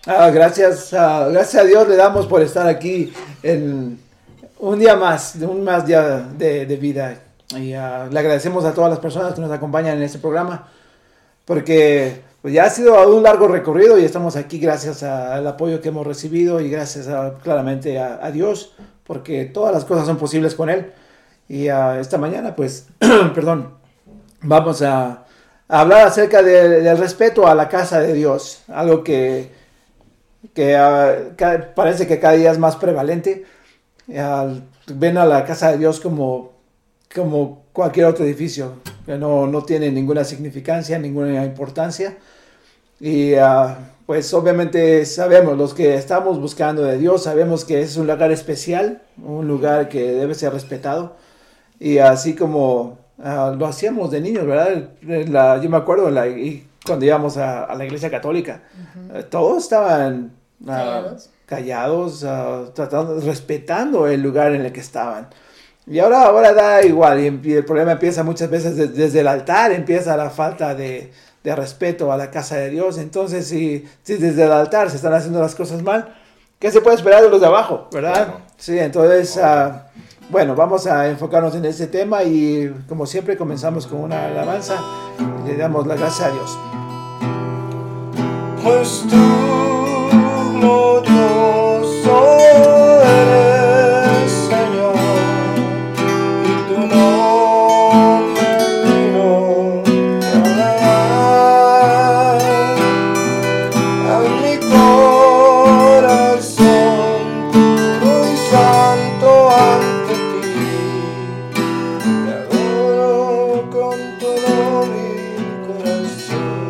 Gracias a Dios le damos por estar aquí en un día más, un más día de vida. Y le agradecemos a todas las personas que nos acompañan en este programa, porque pues, ya ha sido un largo recorrido y estamos aquí gracias al apoyo que hemos recibido y gracias claramente a Dios, porque todas las cosas son posibles con Él. Y esta mañana, pues, perdón, vamos a hablar acerca del respeto a la casa de Dios, algo que parece que cada día es más prevalente. Ven a la casa de Dios como cualquier otro edificio, que no tiene ninguna significancia, ninguna importancia. Y pues obviamente sabemos, los que estamos buscando de Dios, sabemos que es un lugar especial, un lugar que debe ser respetado. Y así como lo hacíamos de niños, ¿verdad? Yo me acuerdo y cuando íbamos a la iglesia católica, todos estaban callados, respetando el lugar en el que estaban. Y ahora da igual, y el problema empieza muchas veces desde el altar, empieza la falta de respeto a la casa de Dios. Entonces, si desde el altar se están haciendo las cosas mal, ¿qué se puede esperar de los de abajo, verdad? Claro. Sí, entonces, bueno, vamos a enfocarnos en este tema y como siempre comenzamos con una alabanza y le damos la gracia a Dios. Pues tú, glorioso eres, Señor, y tu nombre digno de alabar. A mi corazón puro y santo ante ti, te adoro con todo mi corazón.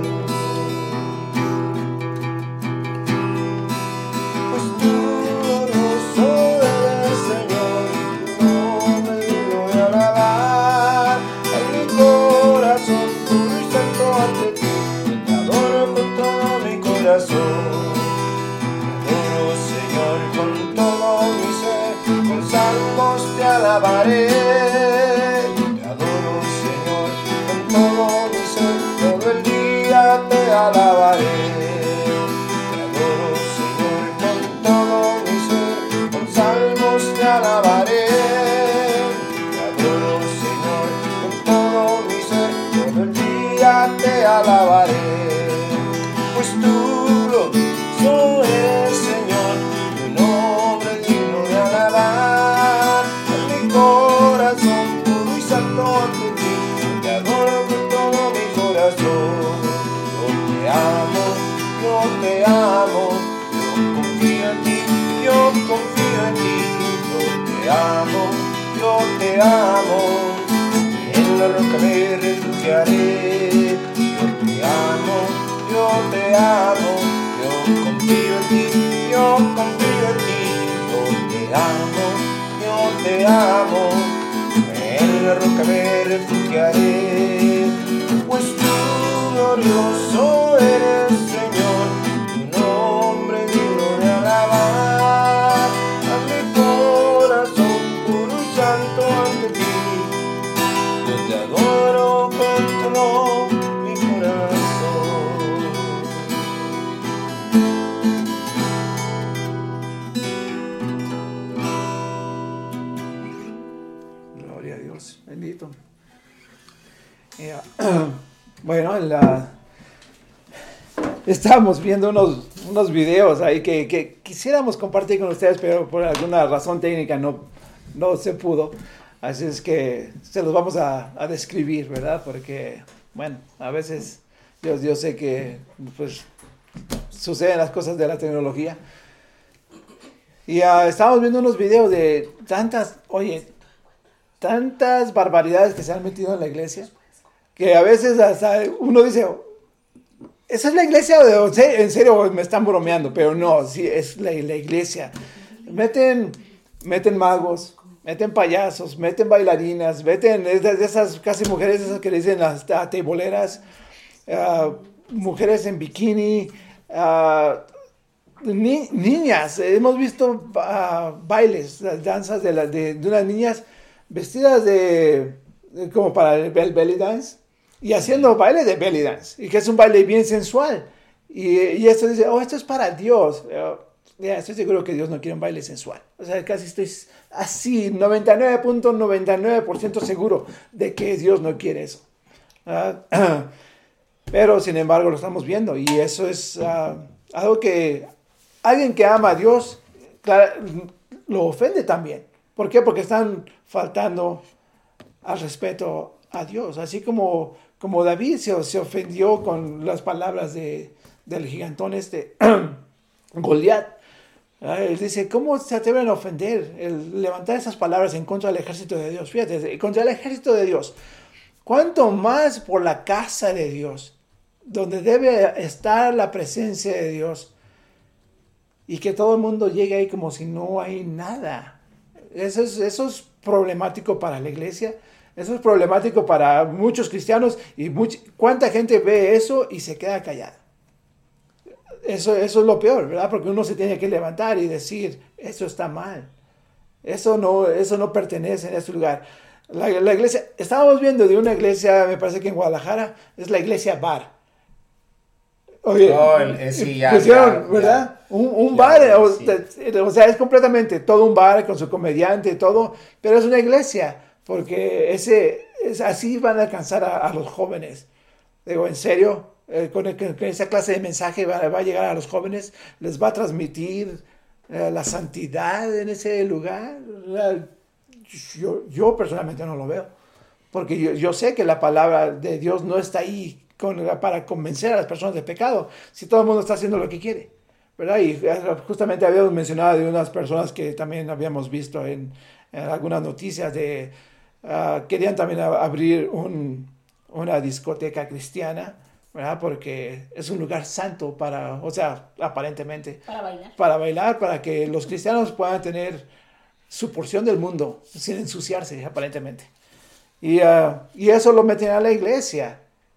Alabaré, te adoro, Señor, con todo mi ser, todo el día te alabaré. Te adoro, Señor, con todo mi ser, con salmos te alabaré. Te adoro, Señor, con todo mi ser, todo el día te alabaré. Pues tú, glorioso eres, Señor, tu nombre es digno de alabar. Corazón puro y santo ante ti, te adoro con todo mi corazón. Yo te amo, yo te amo, yo confío en ti, yo confío en ti. Yo te amo, yo te amo, y en la roca me refugiaré. Yo te amo, yo te amo, yo confío en ti, yo confío en ti. Yo te amo, yo te amo, en la roca me refugiaré. Pues tú, glorioso eres, Señor, tu nombre digno de alabar. A mi corazón puro y santo ante ti, yo te adoro con todo mi corazón. Bendito. Bueno, estábamos viendo unos videos ahí que quisiéramos compartir con ustedes, pero por alguna razón técnica no se pudo. Así es que se los vamos a describir, ¿verdad? Porque, bueno, a veces yo sé que pues, suceden las cosas de la tecnología. Y estábamos viendo unos videos de tantas barbaridades que se han metido en la iglesia, que a veces hasta uno dice, ¿esa es la iglesia o en serio me están bromeando? Pero no, sí, es la iglesia. Meten magos, meten payasos, meten bailarinas, meten de esas casi mujeres esas que le dicen las teiboleras, mujeres en bikini, niñas. Hemos visto bailes, danzas de unas niñas vestidas como para el belly dance y haciendo baile de belly dance, y que es un baile bien sensual. Y esto dice, oh, esto es para Dios. Ya, estoy seguro que Dios no quiere un baile sensual. O sea, casi estoy así, 99.99% seguro de que Dios no quiere eso. Pero, sin embargo, lo estamos viendo. Y eso es algo que alguien que ama a Dios, claro, lo ofende también. ¿Por qué? Porque están faltando al respeto a Dios. Así como David se ofendió con las palabras del gigantón Goliat. Él dice, ¿cómo se atreven a ofender? El levantar esas palabras en contra del ejército de Dios. Fíjate, contra el ejército de Dios. ¿Cuánto más por la casa de Dios? Donde debe estar la presencia de Dios. Y que todo el mundo llegue ahí como si no hay nada. Eso es problemático para la iglesia. Eso es problemático para muchos cristianos. Y ¿cuánta gente ve eso y se queda callada? Eso es lo peor, ¿verdad? Porque uno se tiene que levantar y decir, eso está mal. Eso no pertenece en este lugar. La iglesia, estábamos viendo de una iglesia, me parece que en Guadalajara, es la iglesia bar. Oye, sí, ya, pusieron, ya, ¿verdad? ya. Un Ya, bar, sí. o sea, es completamente todo un bar con su comediante y todo, pero es una iglesia, porque así van a alcanzar a los jóvenes. Digo, ¿en serio? Con esa clase de mensaje va a llegar a los jóvenes, les va a transmitir la santidad en ese lugar. Yo personalmente no lo veo, porque yo sé que la palabra de Dios no está ahí para convencer a las personas de pecado, si todo el mundo está haciendo lo que quiere, ¿verdad? Y justamente habíamos mencionado de unas personas que también habíamos visto en algunas noticias querían también abrir una discoteca cristiana, ¿verdad? Porque es un lugar santo aparentemente para bailar, para que los cristianos puedan tener su porción del mundo sin ensuciarse, aparentemente. Y eso lo meten a la iglesia.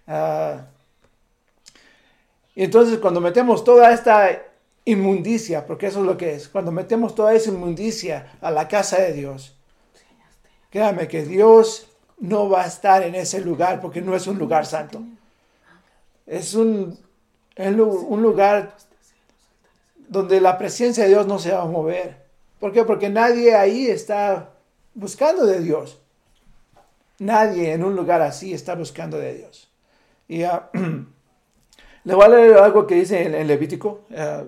Y entonces cuando metemos toda esta inmundicia, porque eso es lo que es, cuando metemos toda esa inmundicia a la casa de Dios, créame que Dios no va a estar en ese lugar porque no es un lugar santo. Es un lugar donde la presencia de Dios no se va a mover. ¿Por qué? Porque nadie ahí está buscando de Dios. Nadie en un lugar así está buscando de Dios. Y le voy a leer algo que dice en Levítico,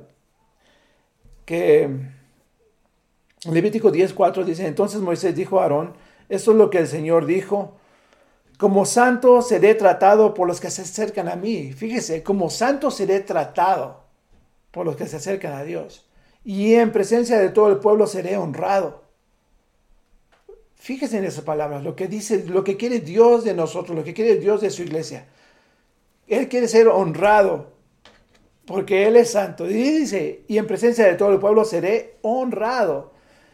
que en Levítico 10:4 dice, entonces Moisés dijo a Aarón, esto es lo que el Señor dijo, como santo seré tratado por los que se acercan a mí. Fíjese, como santo seré tratado por los que se acercan a Dios. Y en presencia de todo el pueblo seré honrado. Fíjese en esas palabras, lo que dice, lo que quiere Dios de nosotros, lo que quiere Dios de su iglesia. Él quiere ser honrado porque Él es santo. Y dice, y en presencia de todo el pueblo seré honrado.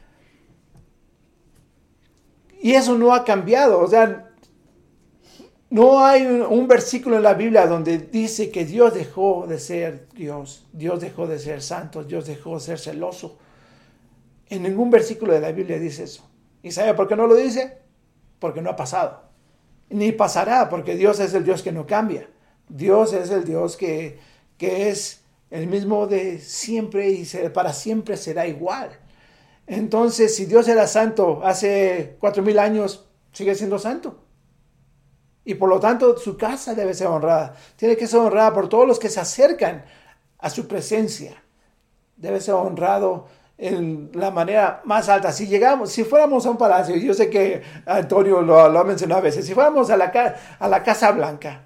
Y eso no ha cambiado. O sea, no hay un versículo en la Biblia donde dice que Dios dejó de ser Dios. Dios dejó de ser santo. Dios dejó de ser celoso. En ningún versículo de la Biblia dice eso. ¿Y sabe por qué no lo dice? Porque no ha pasado. Ni pasará, porque Dios es el Dios que no cambia. Dios es el Dios que es el mismo de siempre y para siempre será igual. Entonces, si Dios era santo hace 4,000 años, sigue siendo santo. Y por lo tanto, su casa debe ser honrada. Tiene que ser honrada por todos los que se acercan a su presencia. Debe ser honrado en la manera más alta. Si fuéramos a un palacio, yo sé que Antonio lo ha mencionado a veces, si fuéramos a la Casa Blanca,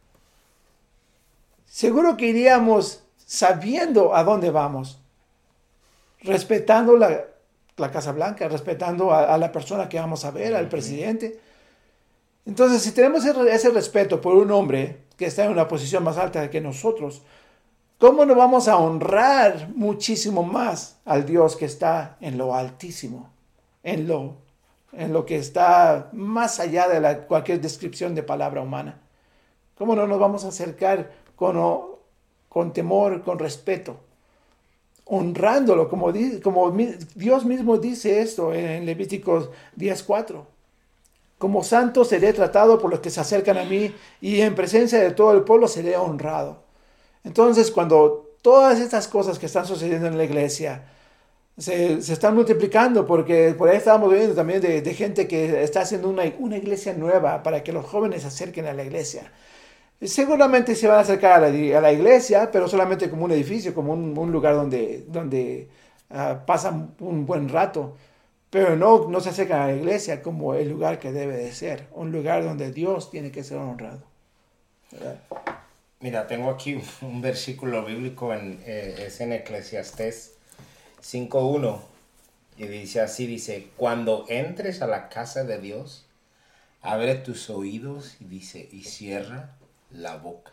seguro que iríamos sabiendo a dónde vamos, respetando la Casa Blanca, respetando a la persona que vamos a ver, al presidente. Entonces, si tenemos ese respeto por un hombre que está en una posición más alta que nosotros, ¿cómo no vamos a honrar muchísimo más al Dios que está en lo altísimo, en lo que está más allá de cualquier descripción de palabra humana? ¿Cómo no nos vamos a acercar con temor, con respeto, honrándolo, como Dios mismo dice esto en Levíticos 10:4? Como santo seré tratado por los que se acercan a mí y en presencia de todo el pueblo seré honrado. Entonces, cuando todas estas cosas que están sucediendo en la iglesia se están multiplicando, porque por ahí estábamos viendo también de gente que está haciendo una iglesia nueva para que los jóvenes se acerquen a la iglesia. Seguramente se van a acercar a la iglesia, pero solamente como un edificio, como un lugar donde pasan un buen rato. Pero no se acercan a la iglesia como el lugar que debe de ser, un lugar donde Dios tiene que ser honrado, ¿verdad? Mira, tengo aquí un versículo bíblico, es en Eclesiastés 5:1, y dice así, dice, cuando entres a la casa de Dios, abre tus oídos, y dice, y cierra la boca.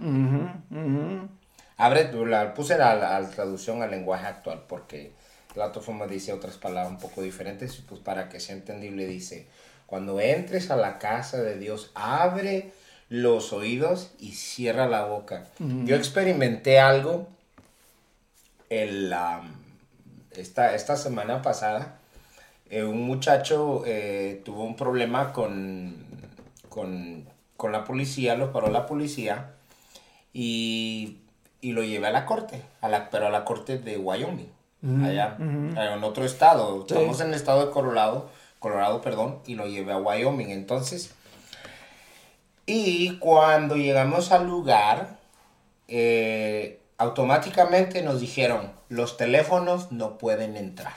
Puse la traducción al lenguaje actual, porque la otra forma dice otras palabras un poco diferentes, pues para que sea entendible dice, cuando entres a la casa de Dios, abre los oídos y cierra la boca. Yo experimenté algo esta semana pasada. Un muchacho tuvo un problema con la policía, lo paró la policía y lo llevé a la corte, pero a la corte de Wyoming, allá en otro estado. Sí. Estamos en el estado de Colorado, y lo llevé a Wyoming. Entonces, y cuando llegamos al lugar, automáticamente nos dijeron, los teléfonos no pueden entrar.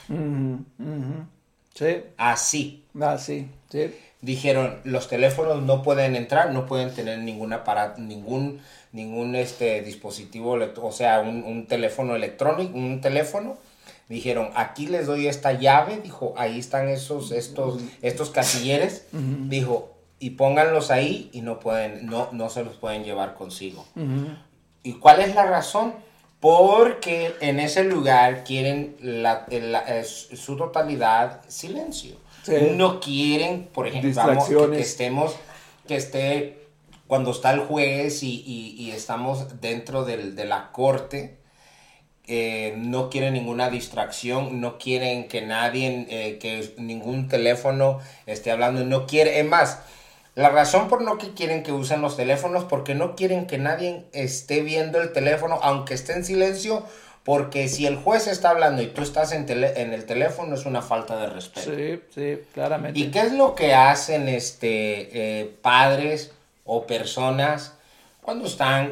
Sí. Así. Sí, sí. Dijeron, los teléfonos no pueden entrar, no pueden tener ningún aparato, ningún dispositivo, o sea, un teléfono electrónico, un teléfono. Dijeron, aquí les doy esta llave, dijo, ahí están estos casilleres, dijo, y pónganlos ahí y no se los pueden llevar consigo. ¿Y cuál es la razón? Porque en ese lugar quieren su totalidad silencio. Sí. No quieren, por ejemplo, que esté cuando está el juez y estamos dentro de la corte. No quieren ninguna distracción, no quieren que nadie, que ningún teléfono esté hablando, no quieren, es más, la razón por no que quieren que usen los teléfonos, porque no quieren que nadie esté viendo el teléfono, aunque esté en silencio, porque si el juez está hablando y tú estás en el teléfono, es una falta de respeto. Sí, claramente. ¿Y qué es lo que hacen padres o personas cuando están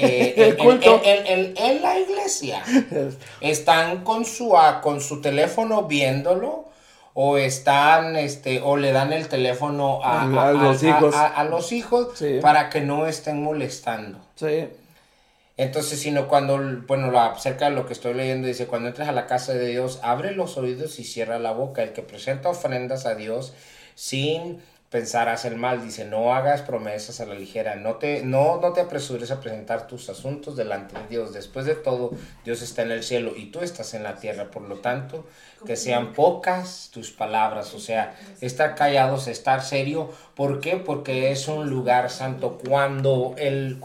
en la iglesia? Están con su teléfono viéndolo, o están o le dan el teléfono a los hijos sí. Para que no estén molestando. Sí. Entonces, sino cuando, acerca de lo que estoy leyendo, dice, cuando entres a la casa de Dios, abre los oídos y cierra la boca. El que presenta ofrendas a Dios sin pensar hacer mal, dice, no hagas promesas a la ligera, no te apresures a presentar tus asuntos delante de Dios. Después de todo, Dios está en el cielo y tú estás en la tierra, por lo tanto, que sean pocas tus palabras, o sea, estar callados, estar serio. ¿Por qué? Porque es un lugar santo. Cuando el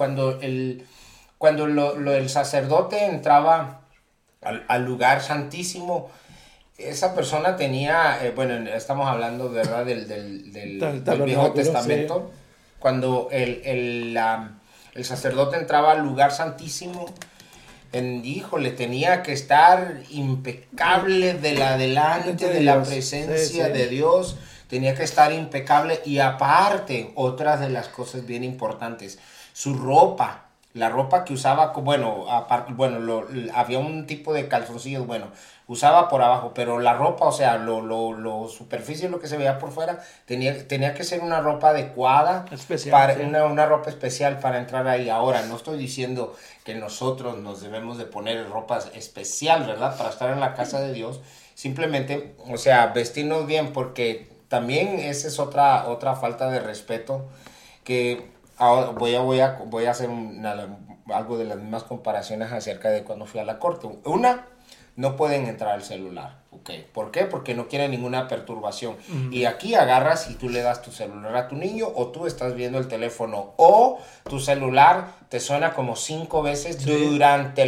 sacerdote entraba al lugar santísimo, esa persona tenía, estamos hablando, ¿verdad?, del Viejo Testamento. Sí. Cuando el sacerdote entraba al lugar santísimo, tenía que estar impecable delante de la presencia de Dios. Tenía que estar impecable, y aparte, otras de las cosas bien importantes, su ropa. La ropa que usaba, había un tipo de calzoncillos, usaba por abajo, pero la ropa, o sea, lo superficie, lo que se veía por fuera, tenía que ser una ropa adecuada, especial, sí. Una ropa especial para entrar ahí. Ahora, no estoy diciendo que nosotros nos debemos de poner ropa especial, ¿verdad?, para estar en la casa de Dios. Simplemente, o sea, vestirnos bien, porque también esa es otra falta de respeto que... Ahora voy a hacer algo de las mismas comparaciones acerca de cuando fui a la corte. Una, no pueden entrar al celular. Okay. ¿Por qué? Porque no quieren ninguna perturbación. Y aquí agarras y tú le das tu celular a tu niño, o tú estás viendo el teléfono, o tu celular te suena como 5 veces durante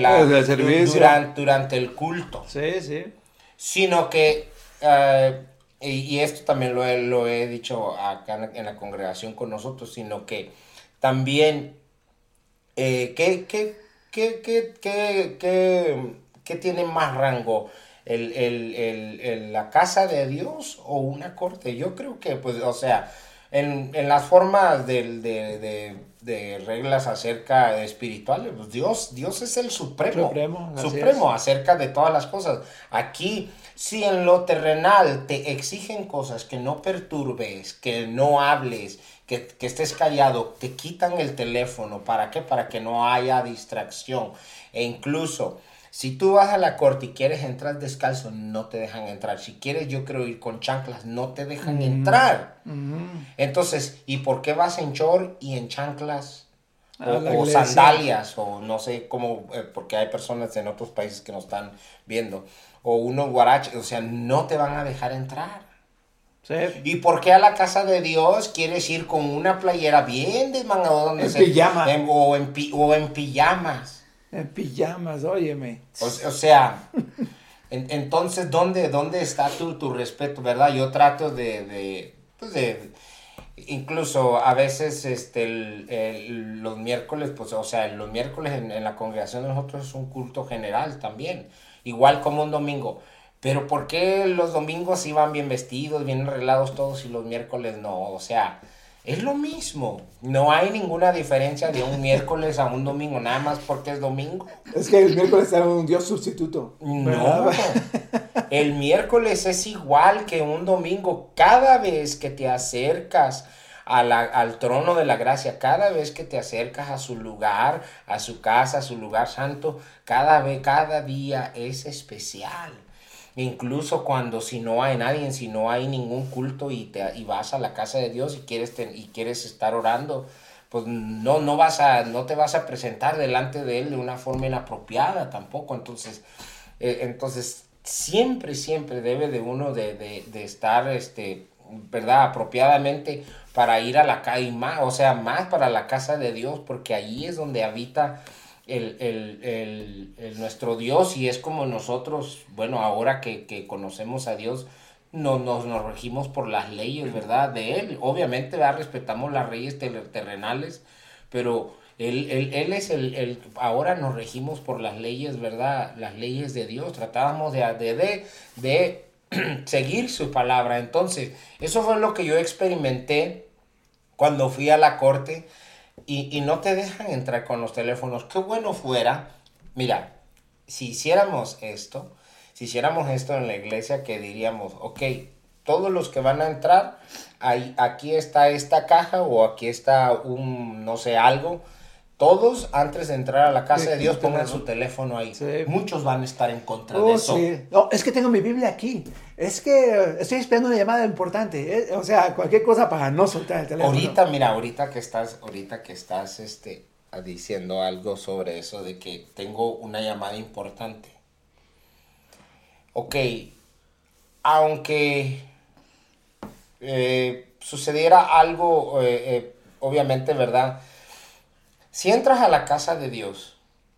el culto. Sí. Sino que... y esto también lo he dicho acá en la congregación con nosotros, sino que también, ¿qué ¿Qué tiene más rango? ¿La casa de Dios o una corte? Yo creo que, pues, o sea, en las formas de reglas acerca espirituales, pues Dios es el supremo acerca de todas las cosas. Aquí, si en lo terrenal te exigen cosas que no perturbes, que no hables, que estés callado, te quitan el teléfono. ¿Para qué? Para que no haya distracción. E incluso, si tú vas a la corte y quieres entrar descalzo, no te dejan entrar. Si quieres, yo creo, ir con chanclas, no te dejan entrar. Entonces, ¿y por qué vas en short y en chanclas? O sandalias, o no sé cómo, porque hay personas en otros países que nos están viendo. O unos guaraches, o sea, no te van a dejar entrar. Sí. ¿Y por qué a la casa de Dios quieres ir con una playera bien desmangadora? En pijama. O en pijamas. En pijamas, óyeme. O sea, entonces, ¿dónde está tu respeto, verdad? Yo trato incluso a veces los miércoles, pues, o sea, los miércoles en la congregación de nosotros es un culto general también, igual como un domingo. Pero ¿por qué los domingos iban bien vestidos, bien arreglados todos y los miércoles no? O sea, es lo mismo. No hay ninguna diferencia de un miércoles a un domingo, nada más porque es domingo. Es que el miércoles era un Dios sustituto. No, el miércoles es igual que un domingo. Cada vez que te acercas al trono de la gracia, cada vez que te acercas a su lugar, a su casa, a su lugar santo, cada día es especial. Incluso cuando si no hay nadie, si no hay ningún culto y vas a la casa de Dios y quieres estar orando, pues no te vas a presentar delante de él de una forma inapropiada tampoco. Entonces siempre debe de uno de estar verdad, apropiadamente para ir a la calle, más para la casa de Dios, porque allí es donde habita nuestro Dios, y es como nosotros, bueno, ahora que conocemos a Dios, nos regimos por las leyes, ¿verdad? De Él. Obviamente, ¿verdad? Respetamos las leyes terrenales, pero Él es ahora nos regimos por las leyes, ¿verdad? Las leyes de Dios. Tratábamos de seguir su palabra. Entonces, eso fue lo que yo experimenté cuando fui a la corte. Y no te dejan entrar con los teléfonos. Qué bueno fuera, mira, si hiciéramos esto en la iglesia, que diríamos, ok, todos los que van a entrar, aquí está esta caja, o aquí está no sé, algo. Todos, antes de entrar a la casa de Dios, pongan su teléfono ahí. Sí. Muchos van a estar en contra de eso. Sí. No, es que tengo mi Biblia aquí. Es que estoy esperando una llamada importante. O sea, cualquier cosa para no soltar el teléfono. Ahorita que estás diciendo algo sobre eso, de que tengo una llamada importante. Ok, aunque sucediera algo, obviamente, ¿verdad? Si entras a la casa de Dios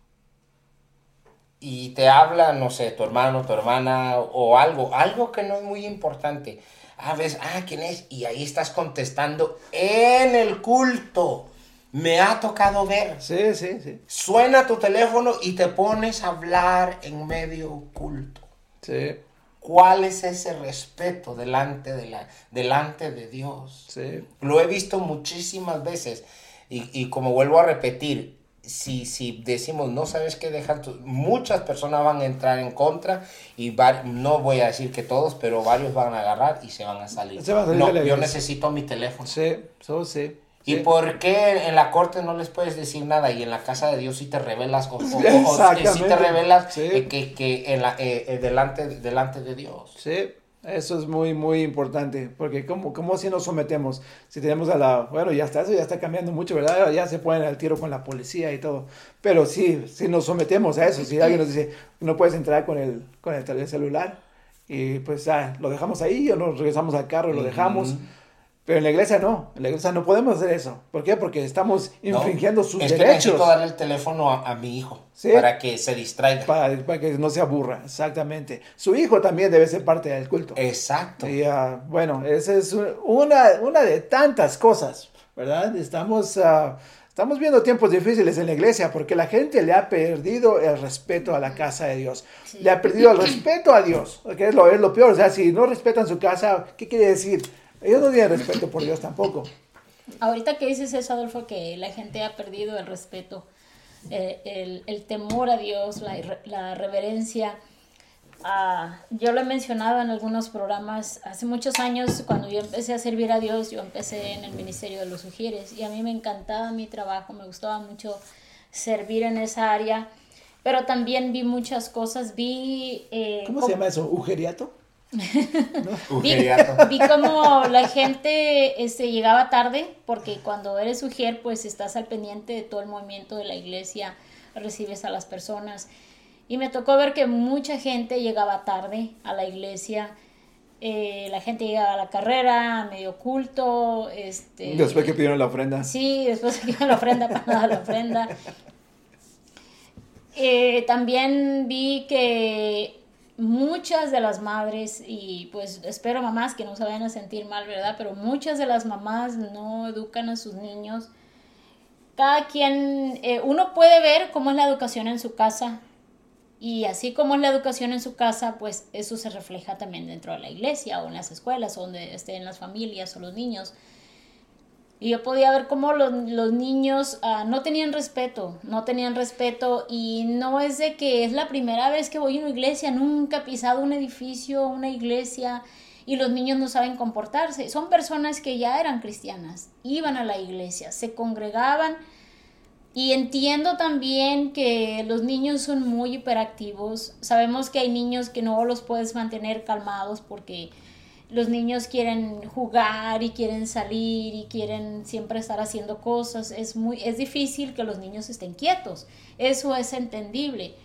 y te habla, no sé, tu hermano, tu hermana, o algo que no es muy importante, ves, ¿quién es? Y ahí estás contestando en el culto. Me ha tocado ver. Sí. Suena tu teléfono y te pones a hablar en medio culto. Sí. ¿Cuál es ese respeto delante de Dios? Sí. Lo he visto muchísimas veces. Y como vuelvo a repetir, si decimos, no sabes qué dejar, muchas personas van a entrar en contra, y no voy a decir que todos, pero varios van a agarrar y se van a salir. Yo necesito mi teléfono. Sí, sí. ¿Y por qué en la corte no les puedes decir nada y en la casa de Dios sí te revelas o sí te revelas que delante de Dios? Sí. Eso es muy, muy importante, porque ¿cómo si nos sometemos? Si tenemos bueno, eso ya está cambiando mucho, ¿verdad? Ya se ponen al tiro con la policía y todo, pero si nos sometemos a eso, si alguien nos dice, no puedes entrar con el celular, y pues lo dejamos ahí, o nos regresamos al carro y lo dejamos, pero en la iglesia no podemos hacer eso. ¿Por qué? Porque estamos infringiendo sus derechos. Es que necesito darle el teléfono a mi hijo, ¿sí? Para que se distraiga. Para que no se aburra, exactamente. Su hijo también debe ser parte del culto. Exacto. Y bueno, esa es una de tantas cosas, ¿verdad? Estamos Estamos viendo tiempos difíciles en la iglesia porque la gente le ha perdido el respeto a la casa de Dios. Sí. Le ha perdido el respeto a Dios, que es lo peor. O sea, si no respetan su casa, ¿qué quiere decir? Ellos no tienen respeto por Dios tampoco. Ahorita que dices eso, Adolfo, que la gente ha perdido el respeto, el temor a Dios, la reverencia. Yo lo he mencionado en algunos programas. Hace muchos años, cuando yo empecé a servir a Dios, yo empecé en el ministerio de los Ujieres y a mí me encantaba mi trabajo, me gustaba mucho servir en esa área, pero también vi muchas cosas. ¿Cómo se llama eso? ¿Ujeriato? ¿No? Vi cómo la gente llegaba tarde, porque cuando eres ujier, pues estás al pendiente de todo el movimiento de la iglesia, recibes a las personas. Y me tocó ver que mucha gente llegaba tarde a la iglesia. La gente llegaba a la carrera, a medio culto. Después que pidieron la ofrenda. Sí, después que pidieron la ofrenda, para nada la ofrenda. También vi que muchas de las madres, y pues espero mamás que no se vayan a sentir mal, ¿verdad? Pero muchas de las mamás no educan a sus niños. Cada quien, uno puede ver cómo es la educación en su casa. Y así como es la educación en su casa, pues eso se refleja también dentro de la iglesia o en las escuelas, o donde estén las familias o los niños. Y yo podía ver cómo los niños no tenían respeto, y no es de que es la primera vez que voy a una iglesia, nunca he pisado un edificio, una iglesia, y los niños no saben comportarse. Son personas que ya eran cristianas, iban a la iglesia, se congregaban. Y entiendo también que los niños son muy hiperactivos. Sabemos que hay niños que no los puedes mantener calmados porque los niños quieren jugar y quieren salir y quieren siempre estar haciendo cosas. Es difícil que los niños estén quietos. Eso es entendible.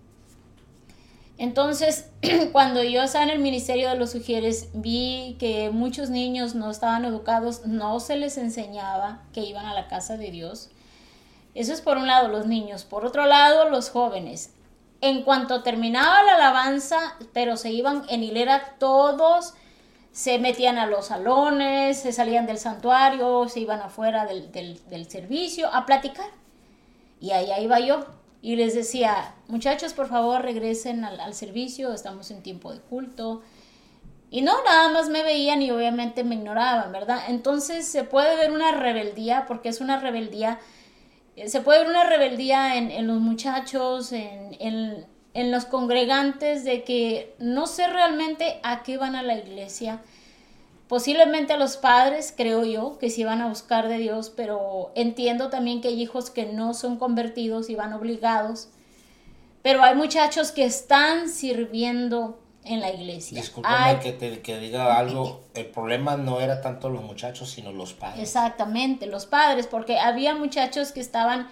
Entonces, cuando yo estaba en el ministerio de los Ujieres, vi que muchos niños no estaban educados, no se les enseñaba que iban a la casa de Dios. Eso es por un lado los niños. Por otro lado, los jóvenes. En cuanto terminaba la alabanza, pero se iban en hilera todos, se metían a los salones, se salían del santuario, se iban afuera del servicio a platicar. Y allá iba yo y les decía, muchachos, por favor regresen al servicio, estamos en tiempo de culto. Y no, nada más me veían y obviamente me ignoraban, ¿verdad? Entonces se puede ver una rebeldía, porque es una rebeldía. Se puede ver una rebeldía en los muchachos, en los congregantes, de que no sé realmente a qué van a la iglesia. Posiblemente a los padres, creo yo, que sí van a buscar de Dios, pero entiendo también que hay hijos que no son convertidos y van obligados. Pero hay muchachos que están sirviendo en la iglesia. Discúlpame que diga algo, el problema no era tanto los muchachos, sino los padres. Exactamente, los padres, porque había muchachos que estaban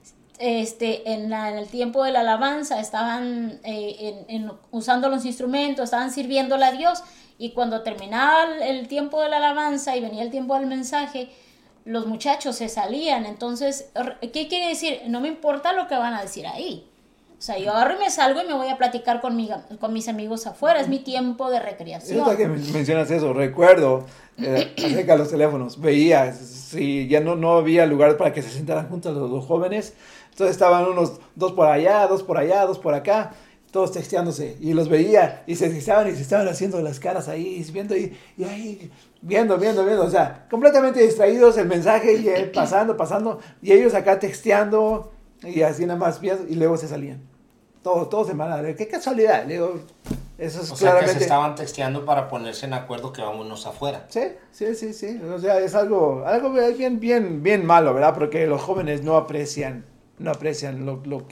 en el tiempo de la alabanza, estaban usando los instrumentos, estaban sirviéndole a Dios, y cuando terminaba el tiempo de la alabanza y venía el tiempo del mensaje, los muchachos se salían. Entonces, ¿qué quiere decir? No me importa lo que van a decir ahí. O sea, yo agarro y me salgo y me voy a platicar con mis amigos afuera. Es mi tiempo de recreación. Ahorita que mencionas eso, recuerdo acerca de los teléfonos. Veía, si ya no había lugar para que se sentaran juntos los jóvenes. Entonces estaban unos dos por allá, dos por allá, dos por acá, todos texteándose. Y los veía y se estaban haciendo las caras ahí, viendo y ahí, viendo. O sea, completamente distraídos, el mensaje y pasando. Y ellos acá texteando. Y así nada más viendo, y luego se salían. Todos se van a ver. ¡Qué casualidad! Le digo, eso es claramente... sea, que se estaban texteando para ponerse en acuerdo que vámonos afuera. Sí. O sea, es algo bien malo, ¿verdad? Porque los jóvenes no aprecian lo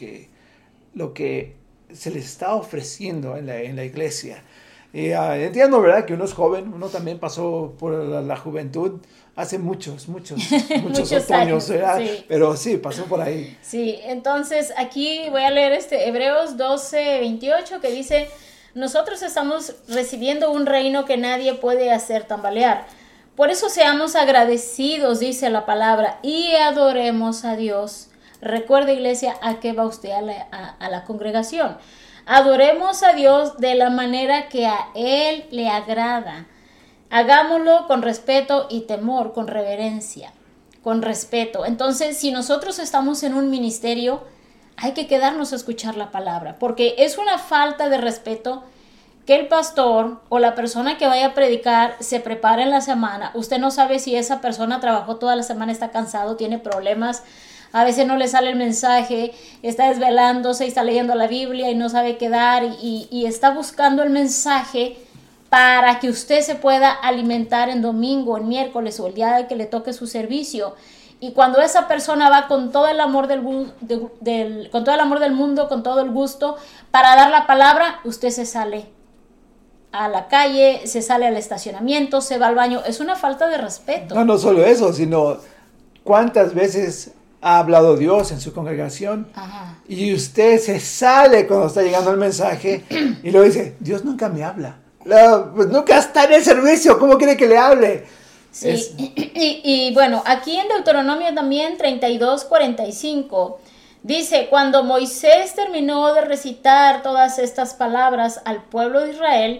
que se les está ofreciendo en la iglesia. Y entiendo, ¿verdad? Que uno es joven, uno también pasó por la juventud hace muchos otoños, ¿verdad? Sí. Pero sí, pasó por ahí. Sí, entonces aquí voy a leer Hebreos 12:28, que dice: nosotros estamos recibiendo un reino que nadie puede hacer tambalear. Por eso seamos agradecidos, dice la palabra, y adoremos a Dios. Recuerda, iglesia, a qué va usted a la congregación. Adoremos a Dios de la manera que a Él le agrada. Hagámoslo con respeto y temor, con reverencia. con respeto. Entonces, si nosotros estamos en un ministerio, hay que quedarnos a escuchar la palabra, porque es una falta de respeto que el pastor o la persona que vaya a predicar se prepare en la semana. Usted no sabe si esa persona trabajó toda la semana, está cansado, tiene problemas, a veces no le sale el mensaje, está desvelándose y está leyendo la Biblia y no sabe qué dar y está buscando el mensaje para que usted se pueda alimentar en domingo, en miércoles o el día que le toque su servicio. Y cuando esa persona va con todo el amor con todo el amor del mundo, con todo el gusto para dar la palabra, usted se sale a la calle, se sale al estacionamiento, se va al baño. Es una falta de respeto. No solo eso, sino cuántas veces ha hablado Dios en su congregación. Ajá. Y usted se sale cuando está llegando el mensaje y luego dice, Dios nunca me habla. Pues nunca está en el servicio, ¿cómo quiere que le hable? Sí, y bueno, aquí en Deuteronomio también 32:45 dice, cuando Moisés terminó de recitar todas estas palabras al pueblo de Israel,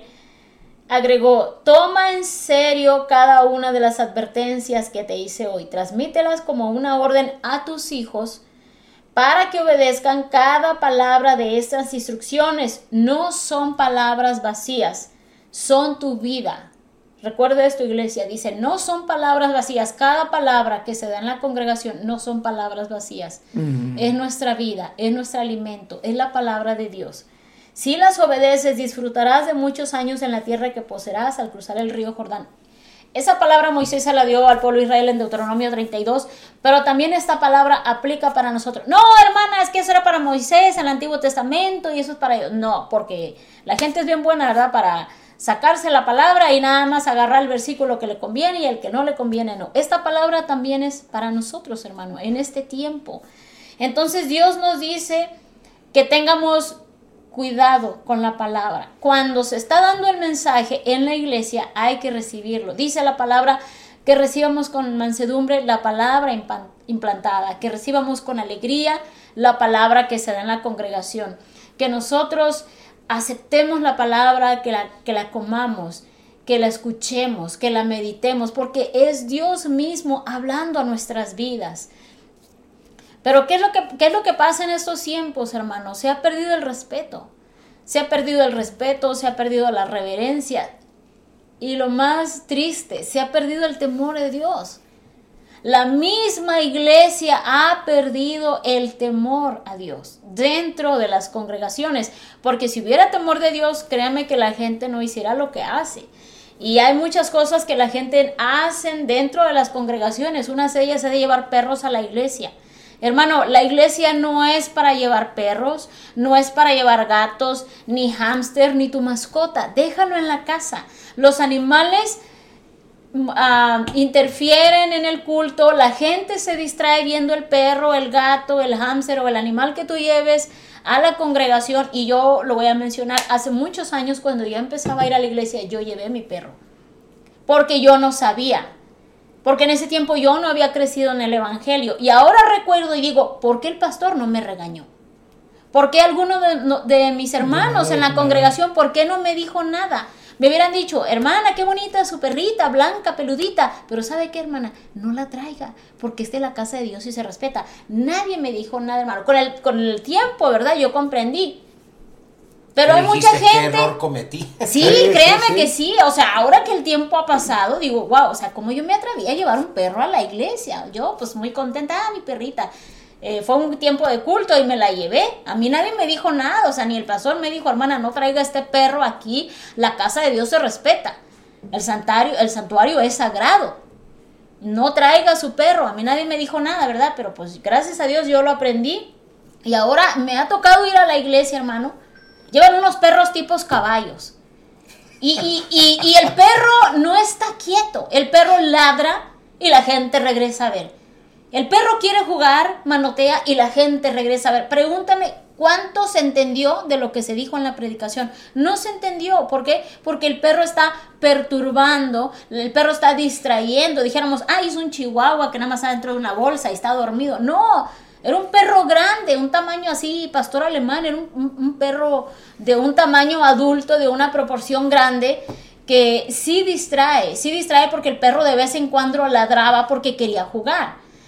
agregó, toma en serio cada una de las advertencias que te hice hoy, transmítelas como una orden a tus hijos para que obedezcan cada palabra de estas instrucciones. No son palabras vacías, son tu vida. Recuerda esto, iglesia, dice, no son palabras vacías. Cada palabra que se da en la congregación no son palabras vacías. Es nuestra vida, es nuestro alimento, es la palabra de Dios. Si las obedeces, disfrutarás de muchos años en la tierra que poseerás al cruzar el río Jordán. Esa palabra Moisés se la dio al pueblo de Israel en Deuteronomio 32, pero también esta palabra aplica para nosotros. No, hermana, es que eso era para Moisés en el Antiguo Testamento y eso es para ellos. No, porque la gente es bien buena, ¿verdad?, para sacarse la palabra y nada más agarrar el versículo que le conviene y el que no le conviene no. Esta palabra también es para nosotros, hermano, en este tiempo. Entonces Dios nos dice que tengamos cuidado con la palabra. Cuando se está dando el mensaje en la iglesia hay que recibirlo. Dice la palabra que recibamos con mansedumbre la palabra implantada, que recibamos con alegría la palabra que se da en la congregación, que nosotros aceptemos la palabra, que la comamos, que la escuchemos, que la meditemos, porque es Dios mismo hablando a nuestras vidas. Pero ¿qué es lo que pasa en estos tiempos, hermanos? Se ha perdido el respeto. Se ha perdido el respeto, se ha perdido la reverencia. Y lo más triste, se ha perdido el temor de Dios. La misma iglesia ha perdido el temor a Dios dentro de las congregaciones. Porque si hubiera temor de Dios, créanme que la gente no hiciera lo que hace. Y hay muchas cosas que la gente hace dentro de las congregaciones. Una de ellas es de llevar perros a la iglesia. Hermano, la iglesia no es para llevar perros, no es para llevar gatos, ni hámster, ni tu mascota. Déjalo en la casa. Los animales interfieren en el culto, la gente se distrae viendo el perro, el gato, el hámster o el animal que tú lleves a la congregación. Y yo lo voy a mencionar, hace muchos años cuando yo empezaba a ir a la iglesia, yo llevé mi perro, porque yo no sabía. Porque en ese tiempo yo no había crecido en el evangelio. Y ahora recuerdo y digo, ¿por qué el pastor no me regañó? ¿Por qué alguno de mis hermanos en la congregación, por qué no me dijo nada? Me hubieran dicho, hermana, qué bonita su perrita, blanca, peludita. Pero ¿sabe qué, hermana? No la traiga, porque es de la casa de Dios y se respeta. Nadie me dijo nada, hermano. Con el tiempo, ¿verdad? Yo comprendí. Pero hay mucha gente. ¿Qué error cometí? Sí, créeme que sí. O sea, ahora que el tiempo ha pasado, digo, wow, o sea, ¿cómo yo me atreví a llevar un perro a la iglesia? Yo, pues muy contenta, mi perrita. Fue un tiempo de culto y me la llevé. A mí nadie me dijo nada, o sea, ni el pastor me dijo, hermana, no traiga este perro aquí. La casa de Dios se respeta. El santuario es sagrado. No traiga su perro. A mí nadie me dijo nada, ¿verdad? Pero pues gracias a Dios yo lo aprendí. Y ahora me ha tocado ir a la iglesia, hermano. Llevan unos perros tipos caballos. Y el perro no está quieto. El perro ladra y la gente regresa a ver. El perro quiere jugar, manotea y la gente regresa a ver. Pregúntame, ¿cuánto se entendió de lo que se dijo en la predicación? No se entendió. ¿Por qué? Porque el perro está perturbando, el perro está distrayendo. Dijéramos, es un chihuahua que nada más está dentro de una bolsa y está dormido. No, era un perro grande, un tamaño así, pastor alemán. Era un perro de un tamaño adulto, de una proporción grande, que sí distrae porque el perro de vez en cuando ladraba porque quería jugar.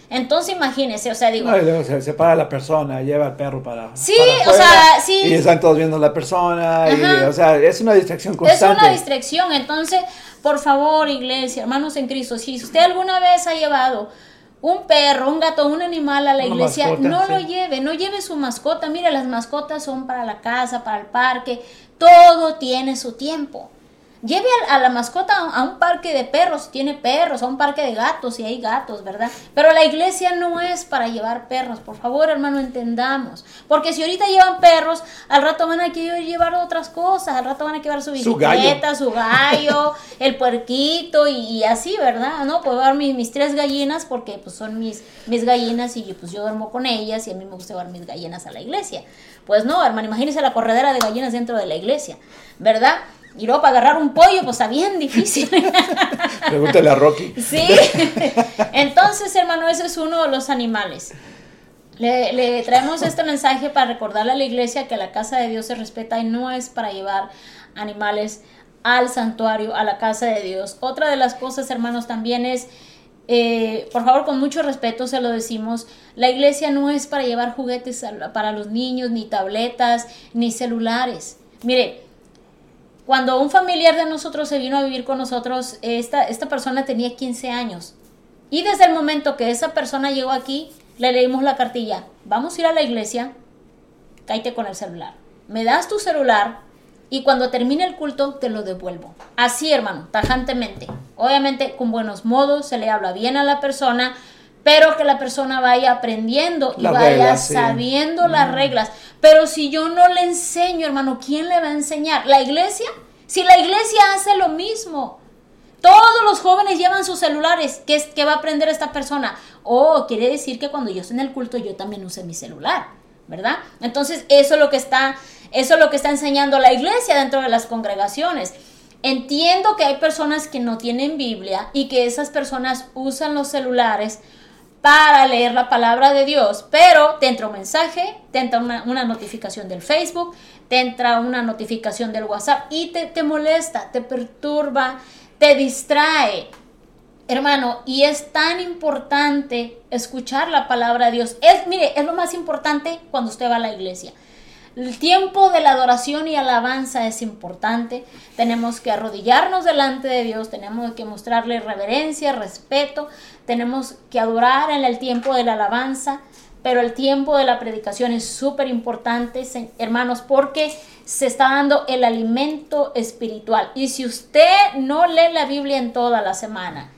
Entonces imagínense, o sea, digo... No, y luego se separa la persona, lleva al perro para Sí, para o sea, afuera, sí. Y están todos viendo a la persona, y, Ajá. o sea, es una distracción Es constante. una distracción. Entonces, por favor, iglesia, hermanos en Cristo, si usted alguna vez ha llevado un perro, un gato, un animal a la Una iglesia, mascota, no sí. lo lleve, no lleve su mascota. Mire, las mascotas son para la casa, para el parque, todo tiene su tiempo. Lleve a la mascota a un parque de perros, si tiene perros, a un parque de gatos, si hay gatos, ¿verdad? Pero la iglesia no es para llevar perros, por favor, hermano, entendamos. Porque si ahorita llevan perros, al rato van a querer llevar otras cosas, al rato van a llevar su bicicleta, su gallo, el puerquito y así, ¿verdad? No, puedo llevar mis 3 gallinas porque pues son mis gallinas y pues yo duermo con ellas y a mí me gusta llevar mis gallinas a la iglesia. Pues no, hermano, imagínense la corredera de gallinas dentro de la iglesia, ¿verdad? Y luego para agarrar un pollo, pues está bien difícil. Pregúntale a Rocky. Sí. Entonces, hermano, ese es uno de los animales. Le traemos este mensaje para recordarle a la iglesia que la casa de Dios se respeta y no es para llevar animales al santuario, a la casa de Dios. Otra de las cosas, hermanos, también es, por favor, con mucho respeto se lo decimos, la iglesia no es para llevar juguetes para los niños, ni tabletas, ni celulares. Mire, cuando un familiar de nosotros se vino a vivir con nosotros, esta persona tenía 15 años. Y desde el momento que esa persona llegó aquí, le leímos la cartilla. Vamos a ir a la iglesia, cállate con el celular. Me das tu celular y cuando termine el culto te lo devuelvo. Así, hermano, tajantemente. Obviamente con buenos modos, se le habla bien a la persona, pero que la persona vaya aprendiendo y vaya reglas, sí. sabiendo las reglas. Pero si yo no le enseño, hermano, ¿quién le va a enseñar? ¿La iglesia? Si la iglesia hace lo mismo. Todos los jóvenes llevan sus celulares. ¿Qué va a aprender esta persona? Oh, quiere decir que cuando yo esté en el culto yo también use mi celular, ¿verdad? Entonces eso es lo que está enseñando la iglesia dentro de las congregaciones. Entiendo que hay personas que no tienen Biblia y que esas personas usan los celulares para leer la palabra de Dios, pero te entra un mensaje, te entra una notificación del Facebook, te entra una notificación del WhatsApp y te molesta, te perturba, te distrae, hermano, y es tan importante escuchar la palabra de Dios. Mire, es lo más importante cuando usted va a la iglesia. El tiempo de la adoración y alabanza es importante. Tenemos que arrodillarnos delante de Dios, tenemos que mostrarle reverencia, respeto, tenemos que adorar en el tiempo de la alabanza, pero el tiempo de la predicación es súper importante, hermanos, porque se está dando el alimento espiritual. Y si usted no lee la Biblia en toda la semana,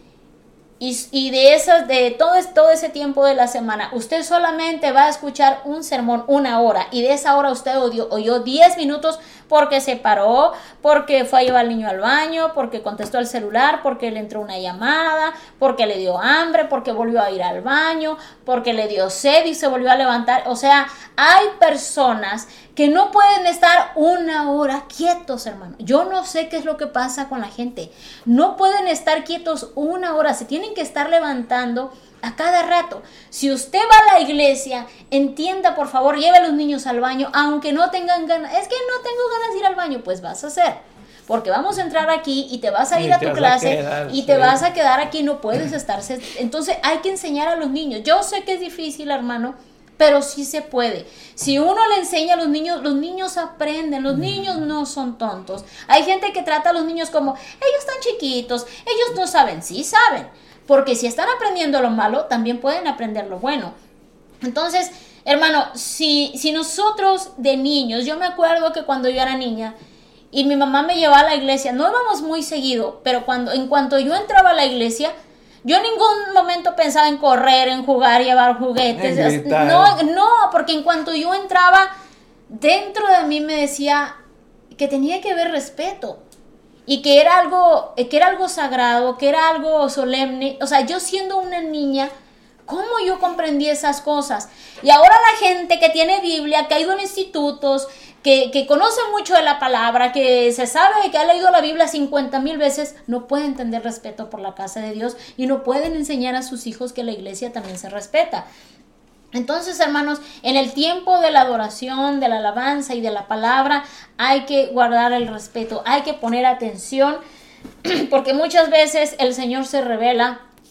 y de todo ese tiempo de la semana, usted solamente va a escuchar un sermón 1 hora, y de esa hora usted oyó 10 minutos porque se paró, porque fue a llevar al niño al baño, porque contestó el celular, porque le entró una llamada, porque le dio hambre, porque volvió a ir al baño, porque le dio sed y se volvió a levantar. O sea, hay personas que no pueden estar 1 hora quietos, hermano. Yo no sé qué es lo que pasa con la gente. No pueden estar quietos 1 hora, se tienen que estar levantando a cada rato. Si usted va a la iglesia, entienda, por favor, lleve a los niños al baño, aunque no tengan ganas. Es que no tengo ganas de ir al baño, pues vas a hacer. Porque vamos a entrar aquí y te vas a ir a tu clase y te vas a quedar aquí, no puedes estarse. Entonces hay que enseñar a los niños. Yo sé que es difícil, hermano, pero sí se puede. Si uno le enseña a los niños aprenden, los niños no son tontos. Hay gente que trata a los niños como, ellos están chiquitos, ellos no saben. Sí saben, porque si están aprendiendo lo malo, también pueden aprender lo bueno. Entonces, hermano, si nosotros de niños, yo me acuerdo que cuando yo era niña y mi mamá me llevaba a la iglesia, no íbamos muy seguido, pero en cuanto yo entraba a la iglesia, yo en ningún momento pensaba en correr, en jugar, llevar juguetes. No, porque en cuanto yo entraba, dentro de mí me decía que tenía que haber respeto y que era algo sagrado, que era algo solemne. O sea, yo siendo una niña, ¿cómo yo comprendí esas cosas? Y ahora la gente que tiene Biblia, que ha ido a institutos, que conoce mucho de la palabra, que se sabe que ha leído la Biblia 50,000 veces, no puede entender respeto por la casa de Dios y no pueden enseñar a sus hijos que la iglesia también se respeta. Entonces, hermanos, en el tiempo de la adoración, de la alabanza y de la palabra, hay que guardar el respeto, hay que poner atención, porque muchas veces el Señor se revela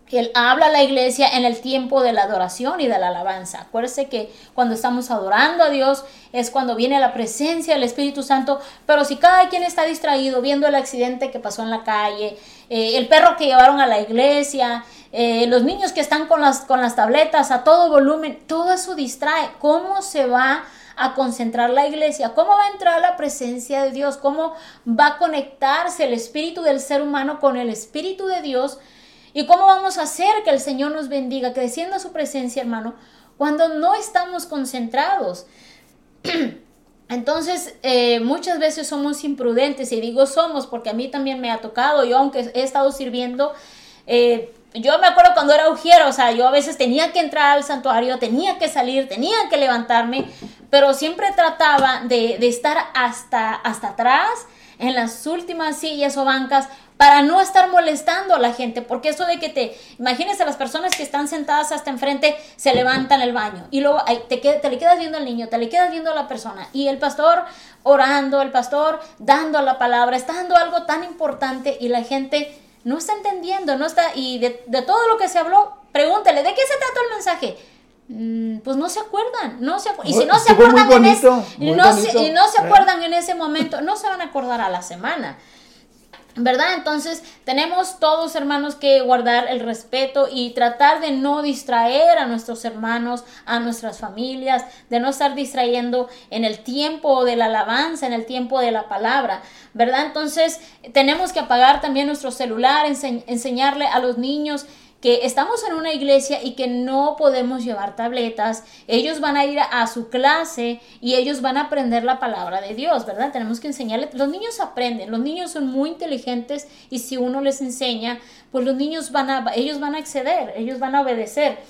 Él habla a la iglesia en el tiempo de la adoración y de la alabanza. Acuérdense que cuando estamos adorando a Dios es cuando viene la presencia del Espíritu Santo, pero si cada quien está distraído viendo el accidente que pasó en la calle, el perro que llevaron a la iglesia, los niños que están con las tabletas a todo volumen, todo eso distrae. ¿Cómo se va a concentrar la iglesia? ¿Cómo va a entrar la presencia de Dios? ¿Cómo va a conectarse el espíritu del ser humano con el Espíritu de Dios? ¿Y cómo vamos a hacer que el Señor nos bendiga, que descienda su presencia, hermano, cuando no estamos concentrados? Entonces, muchas veces somos imprudentes, y digo somos porque a mí también me ha tocado. Yo, aunque he estado sirviendo, yo me acuerdo cuando era ujiera, o sea, yo a veces tenía que entrar al santuario, tenía que salir, tenía que levantarme, pero siempre trataba de estar hasta atrás, en las últimas sillas o bancas, para no estar molestando a la gente, porque eso de que imagínense, las personas que están sentadas hasta enfrente se levantan el baño y luego te le quedas viendo al niño, te le quedas viendo a la persona, y el pastor orando, el pastor dando la palabra, está dando algo tan importante y la gente no está entendiendo, no está, y de todo lo que se habló, pregúntele, ¿de qué se trató el mensaje? Pues no se acuerdan, y si no se acuerdan acuerdan en ese momento, no se van a acordar a la semana, ¿verdad? Entonces tenemos todos, hermanos, que guardar el respeto y tratar de no distraer a nuestros hermanos, a nuestras familias, de no estar distrayendo en el tiempo de la alabanza, en el tiempo de la palabra, ¿verdad? Entonces tenemos que apagar también nuestro celular, enseñarle a los niños que estamos en una iglesia y que no podemos llevar tabletas. Ellos van a ir a su clase y ellos van a aprender la palabra de Dios, ¿verdad? Tenemos que enseñarles. Los niños aprenden, los niños son muy inteligentes, y si uno les enseña, pues los niños ellos van a acceder, ellos van a obedecer.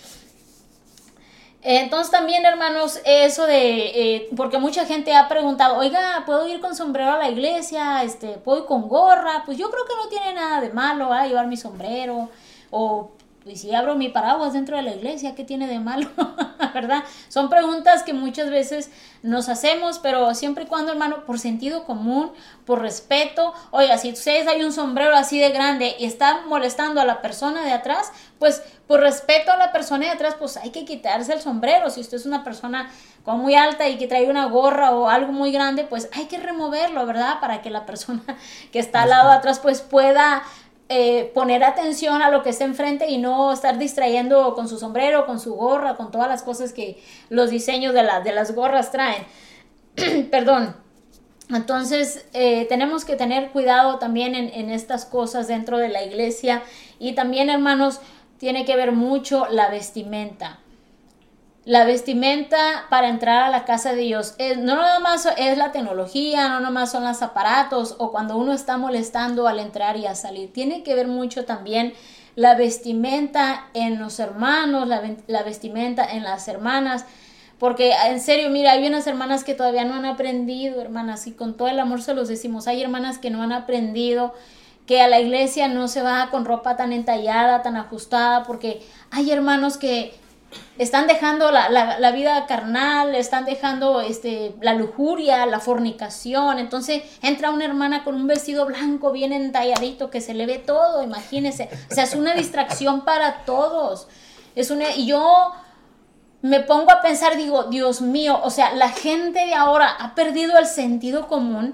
Entonces también, hermanos, eso porque mucha gente ha preguntado, oiga, ¿puedo ir con sombrero a la iglesia? ¿Puedo ir con gorra? Pues yo creo que no tiene nada de malo, llevar mi sombrero, o y si abro mi paraguas dentro de la iglesia, ¿qué tiene de malo? ¿Verdad? Son preguntas que muchas veces nos hacemos, pero siempre y cuando, hermano, por sentido común, por respeto. Oiga, si ustedes hay un sombrero así de grande y está molestando a la persona de atrás, pues por respeto a la persona de atrás, pues hay que quitarse el sombrero. Si usted es una persona como muy alta y que trae una gorra o algo muy grande, pues hay que removerlo, ¿verdad? Para que la persona que está al lado de atrás pues pueda poner atención a lo que está enfrente y no estar distrayendo con su sombrero, con su gorra, con todas las cosas que los diseños de las gorras traen. Perdón. Entonces tenemos que tener cuidado también en estas cosas dentro de la iglesia. Y también, hermanos, tiene que ver mucho la vestimenta. La vestimenta para entrar a la casa de Dios no nada más es la tecnología, no nada más son los aparatos o cuando uno está molestando al entrar y a salir. Tiene que ver mucho también la vestimenta en los hermanos, la vestimenta en las hermanas. Porque en serio, mira, hay unas hermanas que todavía no han aprendido, hermanas, y con todo el amor se los decimos. Hay hermanas que no han aprendido que a la iglesia no se va con ropa tan entallada, tan ajustada, porque hay hermanos que están dejando la vida carnal, están dejando la lujuria, la fornicación. Entonces entra una hermana con un vestido blanco bien entalladito que se le ve todo, imagínense. O sea, es una distracción para todos. Y yo me pongo a pensar, digo, Dios mío, o sea, la gente de ahora ha perdido el sentido común.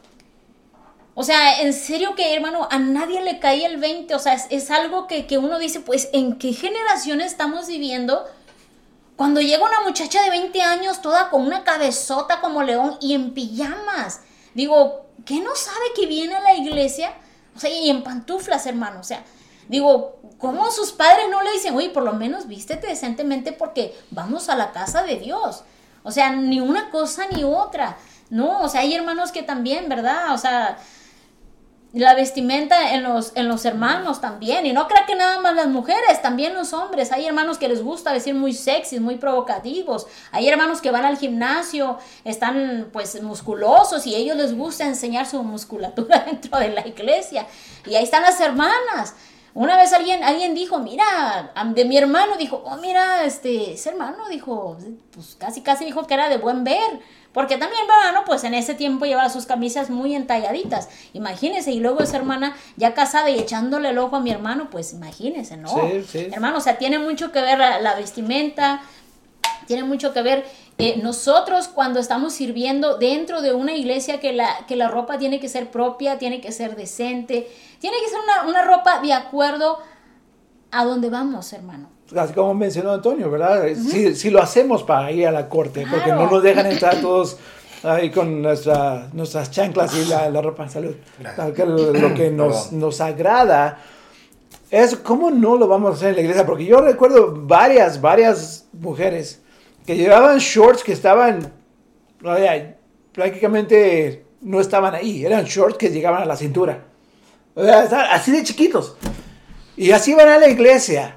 O sea, en serio que, hermano, a nadie le cae el 20, o sea, es algo que uno dice, pues, ¿en qué generación estamos viviendo? Cuando llega una muchacha de 20 años toda con una cabezota como león y en pijamas. Digo, ¿qué no sabe que viene a la iglesia? O sea, y en pantuflas, hermano, o sea, digo, ¿cómo sus padres no le dicen, oye, por lo menos vístete decentemente porque vamos a la casa de Dios? O sea, ni una cosa ni otra. No, o sea, hay hermanos que también, ¿verdad? O sea, la vestimenta en los hermanos también, y no crea que nada más las mujeres, también los hombres. Hay hermanos que les gusta vestir muy sexys, muy provocativos. Hay hermanos que van al gimnasio, están pues musculosos y a ellos les gusta enseñar su musculatura dentro de la iglesia. Y ahí están las hermanas. Una vez alguien dijo, mira, de mi hermano, dijo, oh, mira, ese hermano, dijo, pues casi dijo que era de buen ver, Porque también, hermano, pues en ese tiempo llevaba sus camisas muy entalladitas. Imagínense, y luego esa hermana ya casada y echándole el ojo a mi hermano, pues imagínense, ¿no? Sí, sí. Hermano, o sea, tiene mucho que ver la vestimenta, tiene mucho que ver nosotros cuando estamos sirviendo dentro de una iglesia que la ropa tiene que ser propia, tiene que ser decente, tiene que ser una ropa de acuerdo a donde vamos, hermano. Así como mencionó Antonio, ¿verdad? Si lo hacemos para ir a la corte, Claro. porque no nos dejan entrar todos ahí con nuestras chanclas y la ropa en salud. Lo que nos agrada es cómo no lo vamos a hacer en la iglesia, porque yo recuerdo varias mujeres que llevaban shorts que estaban, prácticamente no estaban ahí, eran shorts que llegaban a la cintura, o sea, así de chiquitos, y así van a la iglesia.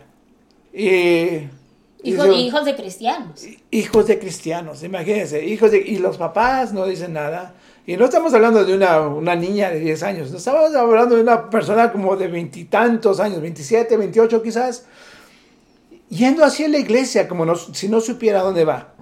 Hijos de cristianos. Hijos de cristianos, imagínense, y los papás no dicen nada. Y no estamos hablando de una niña de 10 años, no estamos hablando de una persona como de 20 y tantos años, 27, 28 quizás, yendo hacia la iglesia como si no supiera dónde va.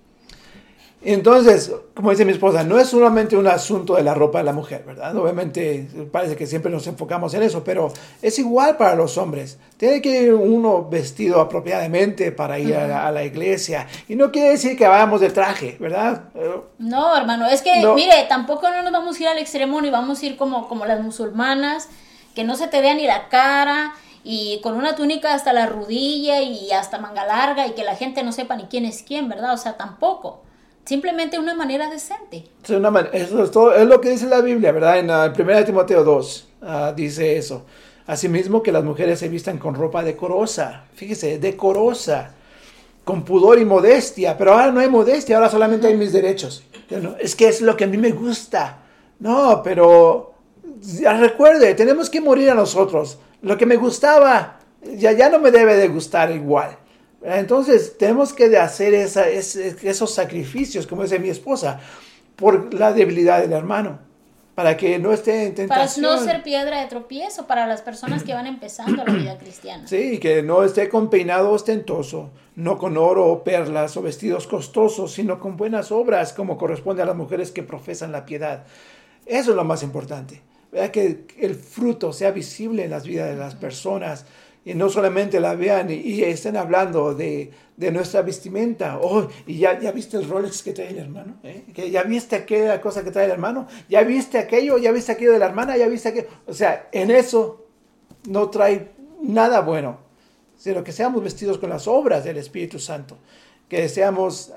Entonces, como dice mi esposa, no es solamente un asunto de la ropa de la mujer, ¿verdad? Obviamente parece que siempre nos enfocamos en eso, pero es igual para los hombres. Tiene que ir uno vestido apropiadamente para ir a la iglesia. Y no quiere decir que vayamos de traje, ¿verdad? No, hermano, es que, mire, tampoco no nos vamos a ir al extremo ni vamos a ir como las musulmanas, que no se te vea ni la cara y con una túnica hasta la rodilla y hasta manga larga y que la gente no sepa ni quién es quién, ¿verdad? O sea, tampoco. Simplemente una manera decente. Eso es todo, es lo que dice la Biblia, ¿verdad? En 1 Timoteo 2 dice eso. Asimismo que las mujeres se vistan con ropa decorosa. Fíjese, decorosa. Con pudor y modestia. Pero ahora no hay modestia, ahora solamente hay mis derechos. Es que es lo que a mí me gusta. No, pero recuerde, tenemos que morir a nosotros. Lo que me gustaba ya no me debe de gustar igual. Entonces tenemos que hacer esos sacrificios, como dice mi esposa, por la debilidad del hermano, para que no esté en tentación. Para no ser piedra de tropiezo para las personas que van empezando la vida cristiana. Sí, que no esté con peinado ostentoso, no con oro o perlas o vestidos costosos, sino con buenas obras, como corresponde a las mujeres que profesan la piedad. Eso es lo más importante, ¿verdad? Que el fruto sea visible en las vidas de las personas. Y no solamente la vean y estén hablando de nuestra vestimenta. Oh, y ya viste el Rolex que trae el hermano. ¿Que ya viste aquella cosa que trae el hermano. Ya viste aquello, ya viste aquello de la hermana, ya viste aquello. O sea, en eso no trae nada bueno. Sino que seamos vestidos con las obras del Espíritu Santo. Que seamos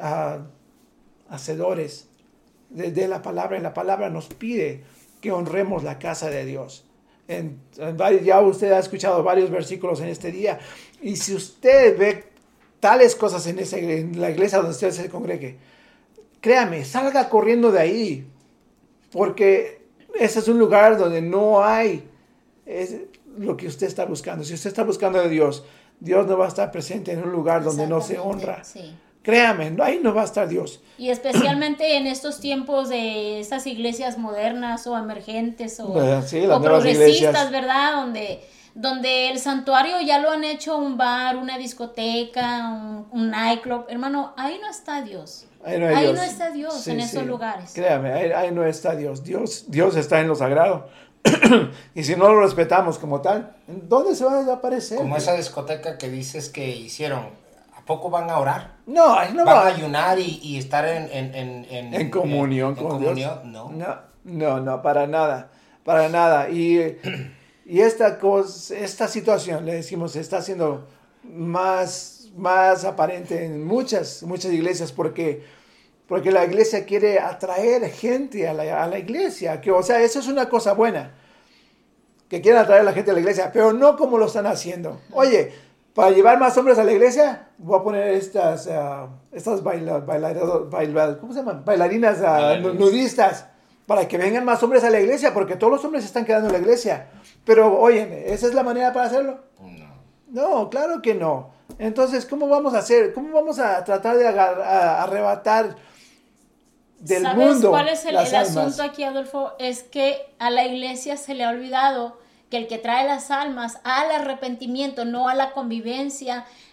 hacedores de la palabra. Y la palabra nos pide que honremos la casa de Dios. Ya usted ha escuchado varios versículos en este día, y si usted ve tales cosas en la iglesia donde usted se congregue, créame, salga corriendo de ahí, porque ese es un lugar donde no hay lo que usted está buscando. Si usted está buscando de Dios, Dios no va a estar presente en un lugar donde no se honra. Sí. Créame, ahí no va a estar Dios. Y especialmente en estos tiempos de estas iglesias modernas o emergentes o progresistas, iglesias, ¿verdad? Donde el santuario ya lo han hecho un bar, una discoteca, un nightclub. Hermano, ahí no está Dios. Ahí no está Dios en esos lugares. Créame, ahí no está Dios. Dios está en lo sagrado. Y si no lo respetamos como tal, ¿dónde se va a desaparecer? Como esa discoteca que dices que hicieron. ¿A poco van a orar? No ¿Van a ayunar y estar en comunión con Dios? No, para nada. Y esta situación, le decimos, está siendo más aparente en muchas iglesias porque la iglesia quiere atraer gente a la iglesia. O sea, eso es una cosa buena, que quieran atraer a la gente a la iglesia, pero no como lo están haciendo. Oye, para llevar más hombres a la iglesia, voy a poner estas ¿cómo se llaman? Bailarinas nudistas, para que vengan más hombres a la iglesia, porque todos los hombres se están quedando en la iglesia. Pero, oye, ¿esa es la manera para hacerlo? No, claro que no. Entonces, ¿cómo vamos a hacer? ¿Cómo vamos a tratar de arrebatar del mundo? ¿Sabes cuál es el asunto aquí, Adolfo? Es que a la iglesia se le ha olvidado que el que trae las almas al arrepentimiento, no a la convivencia,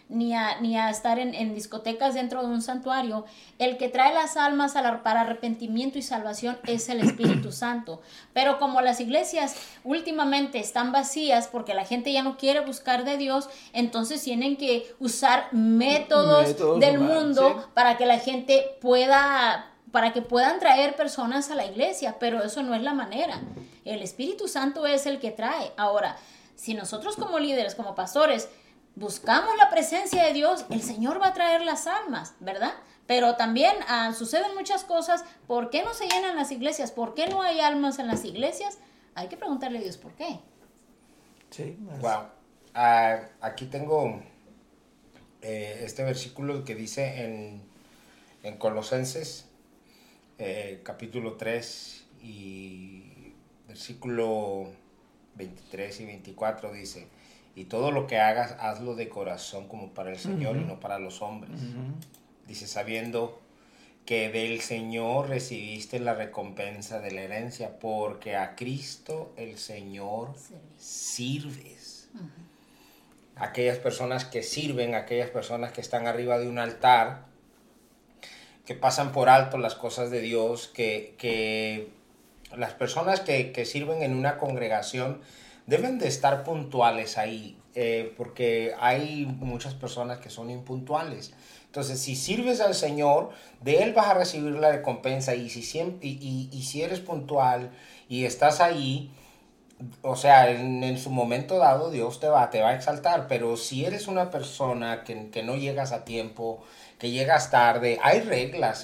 ni a estar en discotecas dentro de un santuario. El que trae las almas para arrepentimiento y salvación es el Espíritu Santo. Pero como las iglesias últimamente están vacías porque la gente ya no quiere buscar de Dios, entonces tienen que usar métodos del humanos, mundo, sí, para que la gente para que puedan traer personas a la iglesia, pero eso no es la manera. El Espíritu Santo es el que trae. Ahora, si nosotros como líderes, como pastores, buscamos la presencia de Dios, el Señor va a traer las almas, ¿verdad? Pero también suceden muchas cosas. ¿Por qué no se llenan las iglesias? ¿Por qué no hay almas en las iglesias? Hay que preguntarle a Dios por qué. Sí. Wow. Aquí tengo este versículo que dice en Colosenses, capítulo 3 y versículo 23 y 24 dice: y todo lo que hagas, hazlo de corazón como para el Señor y no para los hombres. Dice, sabiendo que del Señor recibiste la recompensa de la herencia, porque a Cristo el Señor sirves. Aquellas personas que sirven, aquellas personas que están arriba de un altar, que pasan por alto las cosas de Dios, que las personas que sirven en una congregación deben de estar puntuales ahí, porque hay muchas personas que son impuntuales. Entonces, si sirves al Señor, de Él vas a recibir la recompensa, y si eres puntual y estás ahí, o sea, en su momento dado Dios te va a exaltar. Pero si eres una persona que no llegas a tiempo, que llegas tarde, hay reglas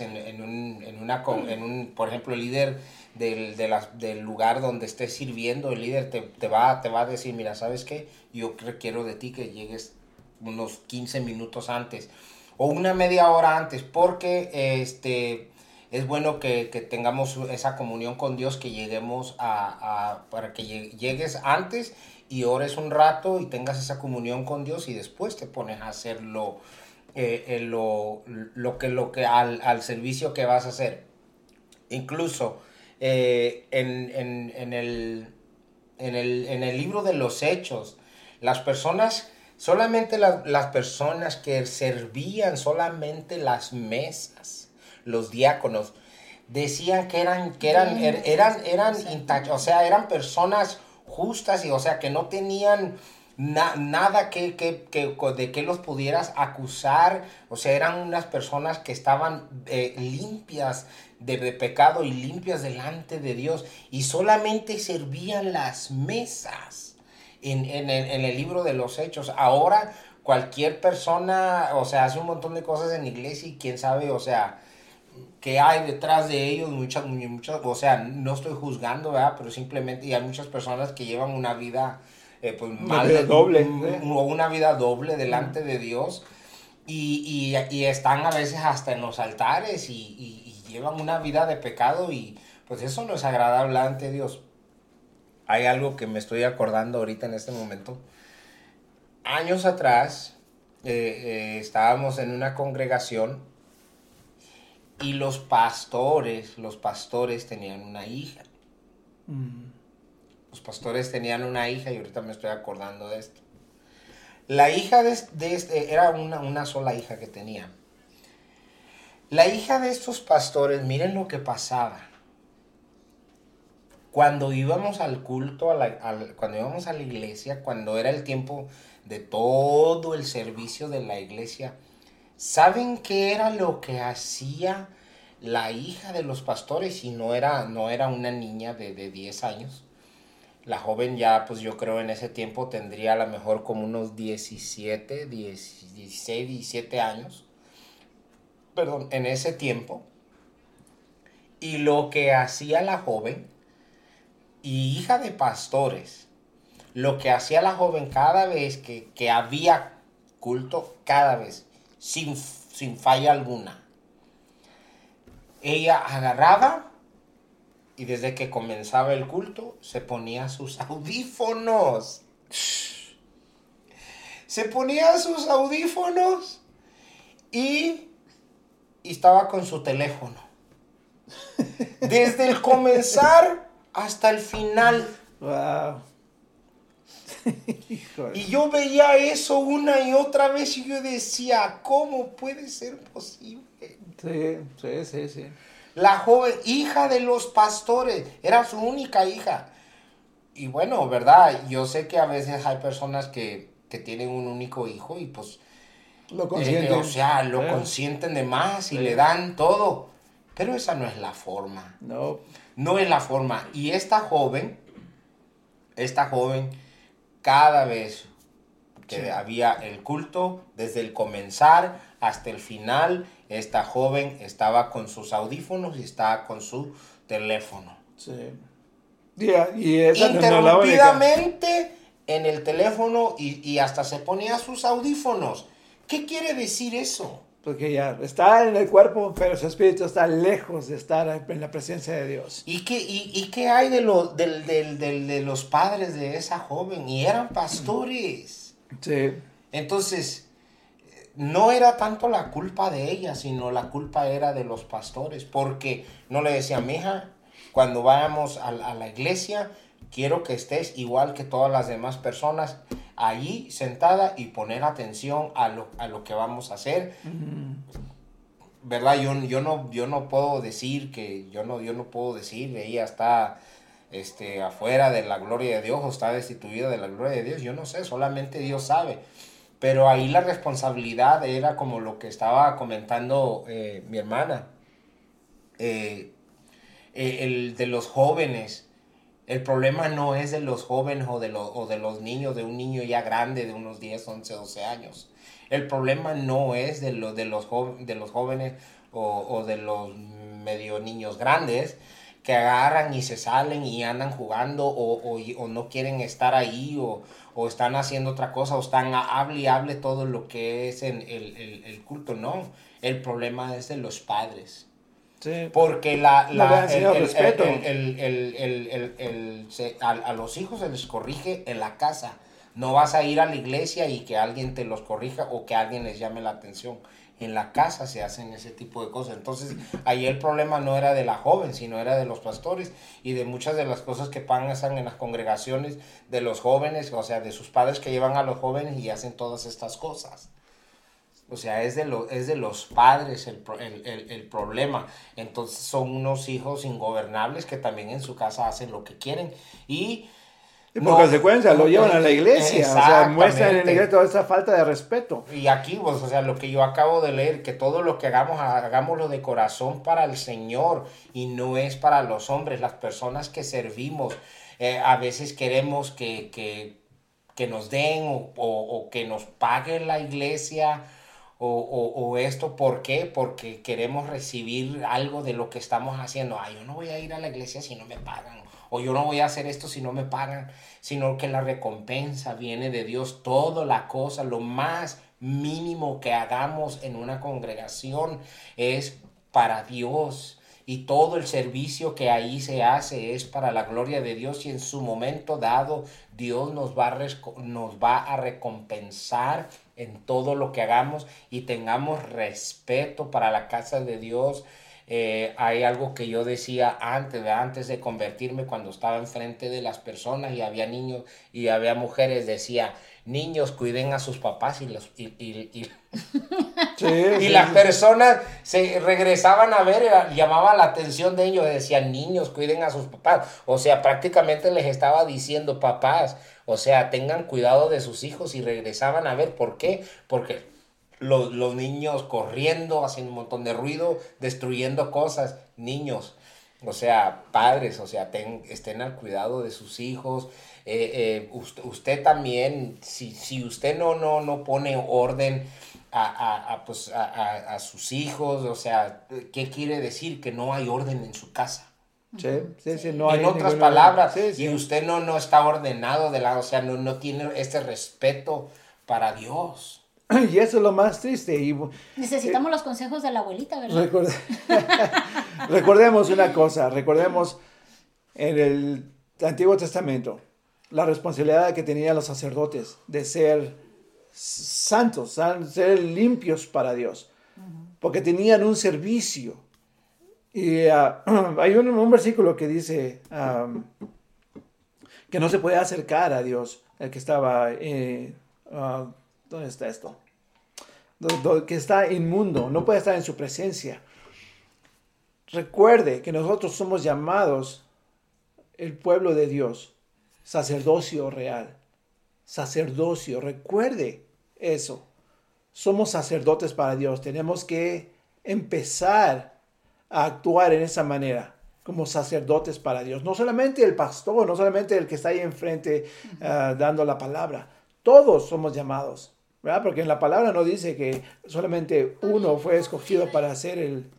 por ejemplo, el líder del lugar donde estés sirviendo, el líder te va a decir: mira, ¿sabes qué? Yo requiero de ti que llegues unos 15 minutos antes o una media hora antes, porque es bueno que tengamos esa comunión con Dios, que lleguemos para que llegues antes y ores un rato y tengas esa comunión con Dios, y después te pones a hacer al servicio que vas a hacer. Incluso en el libro de los Hechos, las personas, solamente las personas que servían solamente las mesas, los diáconos, decían que eran o sea, eran personas justas, y o sea, que no tenían nada de que los pudieras acusar. O sea, eran unas personas que estaban limpias de pecado y limpias delante de Dios, y solamente servían las mesas en el libro de los Hechos. Ahora cualquier persona, o sea, hace un montón de cosas en la iglesia, y quién sabe, o sea, qué hay detrás de ellos. Muchas, o sea, no estoy juzgando, ¿verdad? Pero simplemente, y hay muchas personas que llevan una vida pues mal, vida doble, o una vida doble delante de Dios, y están a veces hasta en los altares, y llevan una vida de pecado, y pues eso no es agradable ante Dios. Hay algo que me estoy acordando ahorita en este momento. Años atrás estábamos en una congregación, y los pastores tenían una hija. Los pastores tenían una hija, y ahorita me estoy acordando de esto. La hija era una sola hija que tenía. La hija de estos pastores, miren lo que pasaba. Cuando íbamos al culto, cuando íbamos a la iglesia, cuando era el tiempo de todo el servicio de la iglesia, ¿saben qué era lo que hacía la hija de los pastores? Y no era una niña de 10 años. La joven ya, pues yo creo en ese tiempo tendría a lo mejor como unos 16, 17 años. Perdón, en ese tiempo. Y lo que hacía la joven, y hija de pastores, lo que hacía la joven cada vez que había culto, cada vez, sin falla alguna, ella agarraba, y desde que comenzaba el culto se ponía sus audífonos. Se ponía sus audífonos y estaba con su teléfono. Desde el comenzar hasta el final. Wow. Híjole. Y yo veía eso una y otra vez y yo decía, ¿cómo puede ser posible? Sí. La joven, hija de los pastores, era su única hija. Y bueno, ¿verdad? Yo sé que a veces hay personas que tienen un único hijo y pues, Lo consienten. o sea, lo Sí. consienten de más y Sí. le dan todo. Pero esa no es la forma. No. No es la forma. Y esta joven, cada vez que Sí. había el culto, desde el comenzar hasta el final, esta joven estaba con sus audífonos y estaba con su teléfono. Sí. Y esa no es la única. Interrumpidamente en el teléfono y hasta se ponía sus audífonos. ¿Qué quiere decir eso? Porque ya está en el cuerpo, pero su espíritu está lejos de estar en la presencia de Dios. ¿Y qué hay de los padres de esa joven? Y eran pastores. Sí. Entonces, no era tanto la culpa de ella, sino la culpa era de los pastores. Porque no le decían, mija, cuando vayamos a la iglesia, quiero que estés igual que todas las demás personas, allí sentada y poner atención a lo que vamos a hacer. ¿Verdad? Yo no puedo decir yo no puedo decir, ella está afuera de la gloria de Dios o está destituida de la gloria de Dios. Yo no sé, solamente Dios sabe. Pero ahí la responsabilidad era como lo que estaba comentando mi hermana. El de los jóvenes. El problema no es de los jóvenes o de los niños, de un niño ya grande de unos 10, 11, 12 años. El problema no es de los jóvenes o de los medio niños grandes que agarran y se salen y andan jugando o no quieren estar ahí o están haciendo otra cosa o están hable y hable todo lo que es el culto. No, el problema es de los padres. Sí. Porque respeto. A los hijos se les corrige en la casa. No vas a ir a la iglesia y que alguien te los corrija o que alguien les llame la atención. En la casa se hacen ese tipo de cosas. Entonces, ahí el problema no era de la joven, sino era de los pastores y de muchas de las cosas que pasan en las congregaciones de los jóvenes, o sea, de sus padres que llevan a los jóvenes y hacen todas estas cosas. O sea, es de los padres el problema. Entonces son unos hijos ingobernables que también en su casa hacen lo que quieren. Y por consecuencia lo llevan a la iglesia. O sea, muestran en la iglesia toda esa falta de respeto. Y aquí, pues, o sea, lo que yo acabo de leer, que todo lo que hagamos, hagámoslo de corazón para el Señor y no es para los hombres, las personas que servimos. A veces queremos que nos den o que nos pague la iglesia. O esto, ¿por qué? Porque queremos recibir algo de lo que estamos haciendo. Yo no voy a ir a la iglesia si no me pagan. O yo no voy a hacer esto si no me pagan. Sino que la recompensa viene de Dios. Toda la cosa, lo más mínimo que hagamos en una congregación es para Dios. Y todo el servicio que ahí se hace es para la gloria de Dios y en su momento dado Dios nos va a recompensar en todo lo que hagamos y tengamos respeto para la casa de Dios. Hay algo que yo decía antes de convertirme, cuando estaba enfrente de las personas y había niños y había mujeres, decía, niños, cuiden a sus papás y las personas se regresaban a ver, llamaba la atención de ellos, decían, niños, cuiden a sus papás. O sea, prácticamente les estaba diciendo, papás, o sea, tengan cuidado de sus hijos, y regresaban a ver. ¿Por qué? Porque los niños corriendo, haciendo un montón de ruido, destruyendo cosas. Niños, o sea, padres, o sea, estén al cuidado de sus hijos. Usted también, si usted no pone orden a sus hijos, o sea, ¿qué quiere decir? Que no hay orden en su casa. Sí, no hay en otras palabras, y usted no está ordenado o sea, no tiene este respeto para Dios. Y eso es lo más triste. Necesitamos los consejos de la abuelita, ¿verdad? Recordemos una cosa, en el Antiguo Testamento la responsabilidad que tenían los sacerdotes de ser santos, ser limpios para Dios, porque tenían un servicio. Y hay un versículo que dice que no se puede acercar a Dios el que estaba, ¿dónde está esto? Que está inmundo, no puede estar en su presencia. Recuerde que nosotros somos llamados el pueblo de Dios, sacerdocio real, sacerdocio, recuerde eso. Somos sacerdotes para Dios, tenemos que empezar a actuar en esa manera, como sacerdotes para Dios. No solamente el pastor, no solamente el que está ahí enfrente dando la palabra, todos somos llamados, ¿verdad? Porque en la palabra no dice que solamente uno fue escogido para ser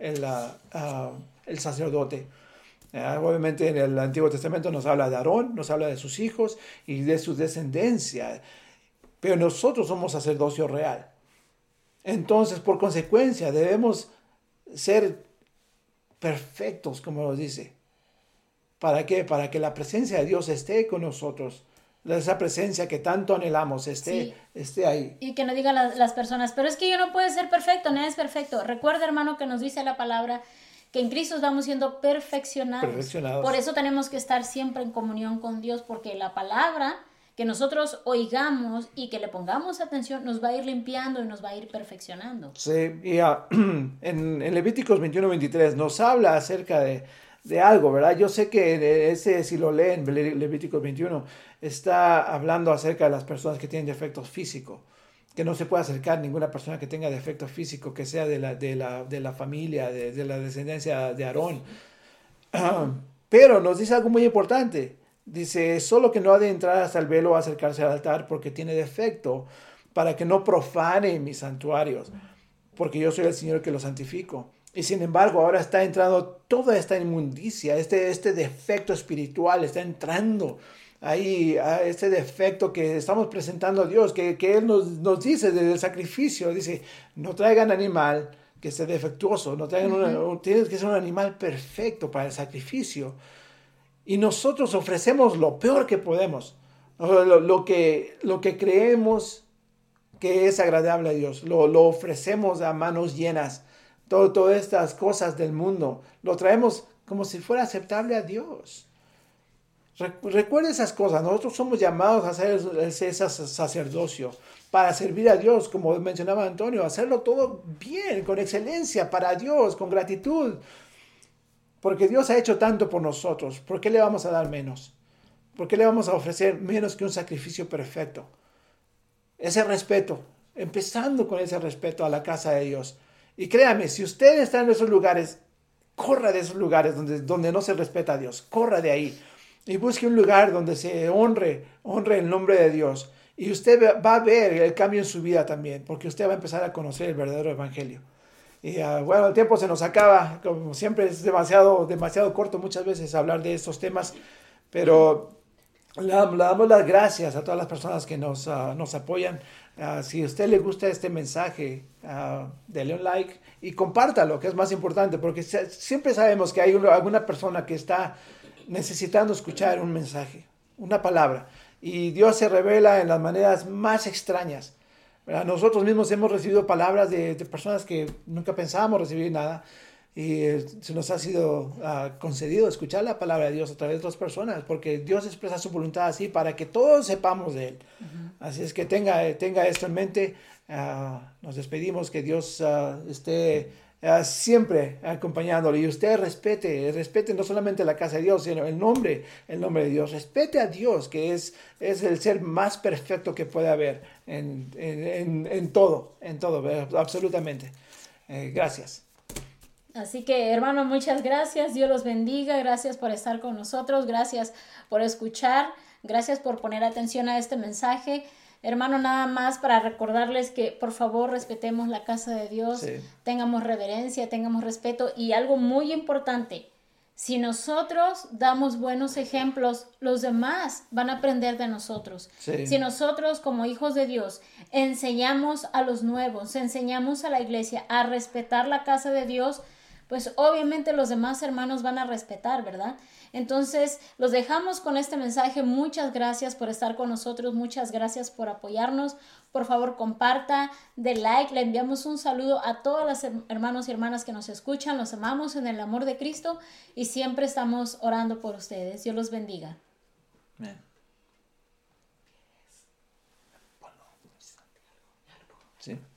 el sacerdote. Obviamente en el Antiguo Testamento nos habla de Aarón, nos habla de sus hijos y de su descendencia, pero nosotros somos sacerdocio real. Entonces, por consecuencia, debemos ser perfectos, como nos dice. ¿Para qué? Para que la presencia de Dios esté con nosotros. Esa presencia que tanto anhelamos esté ahí. Y que no digan las personas, pero es que yo no puedo ser perfecto, nadie es perfecto. Recuerda, hermano, que nos dice la palabra que en Cristo vamos siendo perfeccionados. Por eso tenemos que estar siempre en comunión con Dios, porque la palabra que nosotros oigamos y que le pongamos atención nos va a ir limpiando y nos va a ir perfeccionando. Sí, y en Levíticos 21-23 nos habla acerca de algo, ¿verdad? Yo sé que ese, si lo leen, Levíticos 21, está hablando acerca de las personas que tienen defectos físicos, que no se puede acercar ninguna persona que tenga defecto físico, que sea de la familia, de la descendencia de Aarón. Pero nos dice algo muy importante. Dice, solo que no ha de entrar hasta el velo o acercarse al altar porque tiene defecto, para que no profane mis santuarios, porque yo soy el Señor que lo santifico. Y sin embargo, ahora está entrando toda esta inmundicia, este defecto espiritual está entrando ahí, a este defecto que estamos presentando a Dios, que Él nos dice desde el sacrificio, dice, no traigan animal que esté defectuoso, no traigan tienes que ser un animal perfecto para el sacrificio. Y nosotros ofrecemos lo peor que podemos, lo que creemos que es agradable a Dios, lo ofrecemos a manos llenas. Todas estas cosas del mundo, lo traemos como si fuera aceptable a Dios. Recuerda esas cosas, nosotros somos llamados a hacer ese sacerdocio para servir a Dios, como mencionaba Antonio, hacerlo todo bien, con excelencia, para Dios, con gratitud. Porque Dios ha hecho tanto por nosotros, ¿por qué le vamos a dar menos? ¿Por qué le vamos a ofrecer menos que un sacrificio perfecto? Ese respeto, empezando con ese respeto a la casa de Dios. Y créame, si usted está en esos lugares, corra de esos lugares donde no se respeta a Dios, corra de ahí y busque un lugar donde se honre el nombre de Dios. Y usted va a ver el cambio en su vida también, porque usted va a empezar a conocer el verdadero evangelio. Y bueno, el tiempo se nos acaba, como siempre es demasiado corto muchas veces hablar de estos temas, pero le damos las gracias a todas las personas que nos apoyan. Si a usted le gusta este mensaje, dele un like y compártalo, que es más importante, porque siempre sabemos que hay alguna persona que está necesitando escuchar un mensaje, una palabra, y Dios se revela en las maneras más extrañas. Nosotros mismos hemos recibido palabras de personas que nunca pensábamos recibir nada, y se nos ha sido concedido escuchar la palabra de Dios a través de otras personas, porque Dios expresa su voluntad así para que todos sepamos de Él. Así es que tenga esto en mente. Nos despedimos, que Dios esté siempre acompañándole, y usted respete no solamente la casa de Dios, sino el nombre de Dios. Respete a Dios, que es el ser más perfecto que puede haber en todo, absolutamente. Gracias. Así que, hermano, muchas gracias. Dios los bendiga. Gracias por estar con nosotros. Gracias por escuchar. Gracias por poner atención a este mensaje. Hermano, nada más para recordarles que por favor respetemos la casa de Dios, sí. Tengamos reverencia, tengamos respeto, y algo muy importante, si nosotros damos buenos ejemplos, los demás van a aprender de nosotros. Sí. Si nosotros como hijos de Dios enseñamos a los nuevos, enseñamos a la iglesia a respetar la casa de Dios, pues obviamente los demás hermanos van a respetar, ¿verdad? Entonces, los dejamos con este mensaje. Muchas gracias por estar con nosotros. Muchas gracias por apoyarnos. Por favor, comparta, dé like. Le enviamos un saludo a todos los hermanos y hermanas que nos escuchan. Los amamos en el amor de Cristo y siempre estamos orando por ustedes. Dios los bendiga. Amén. ¿sí?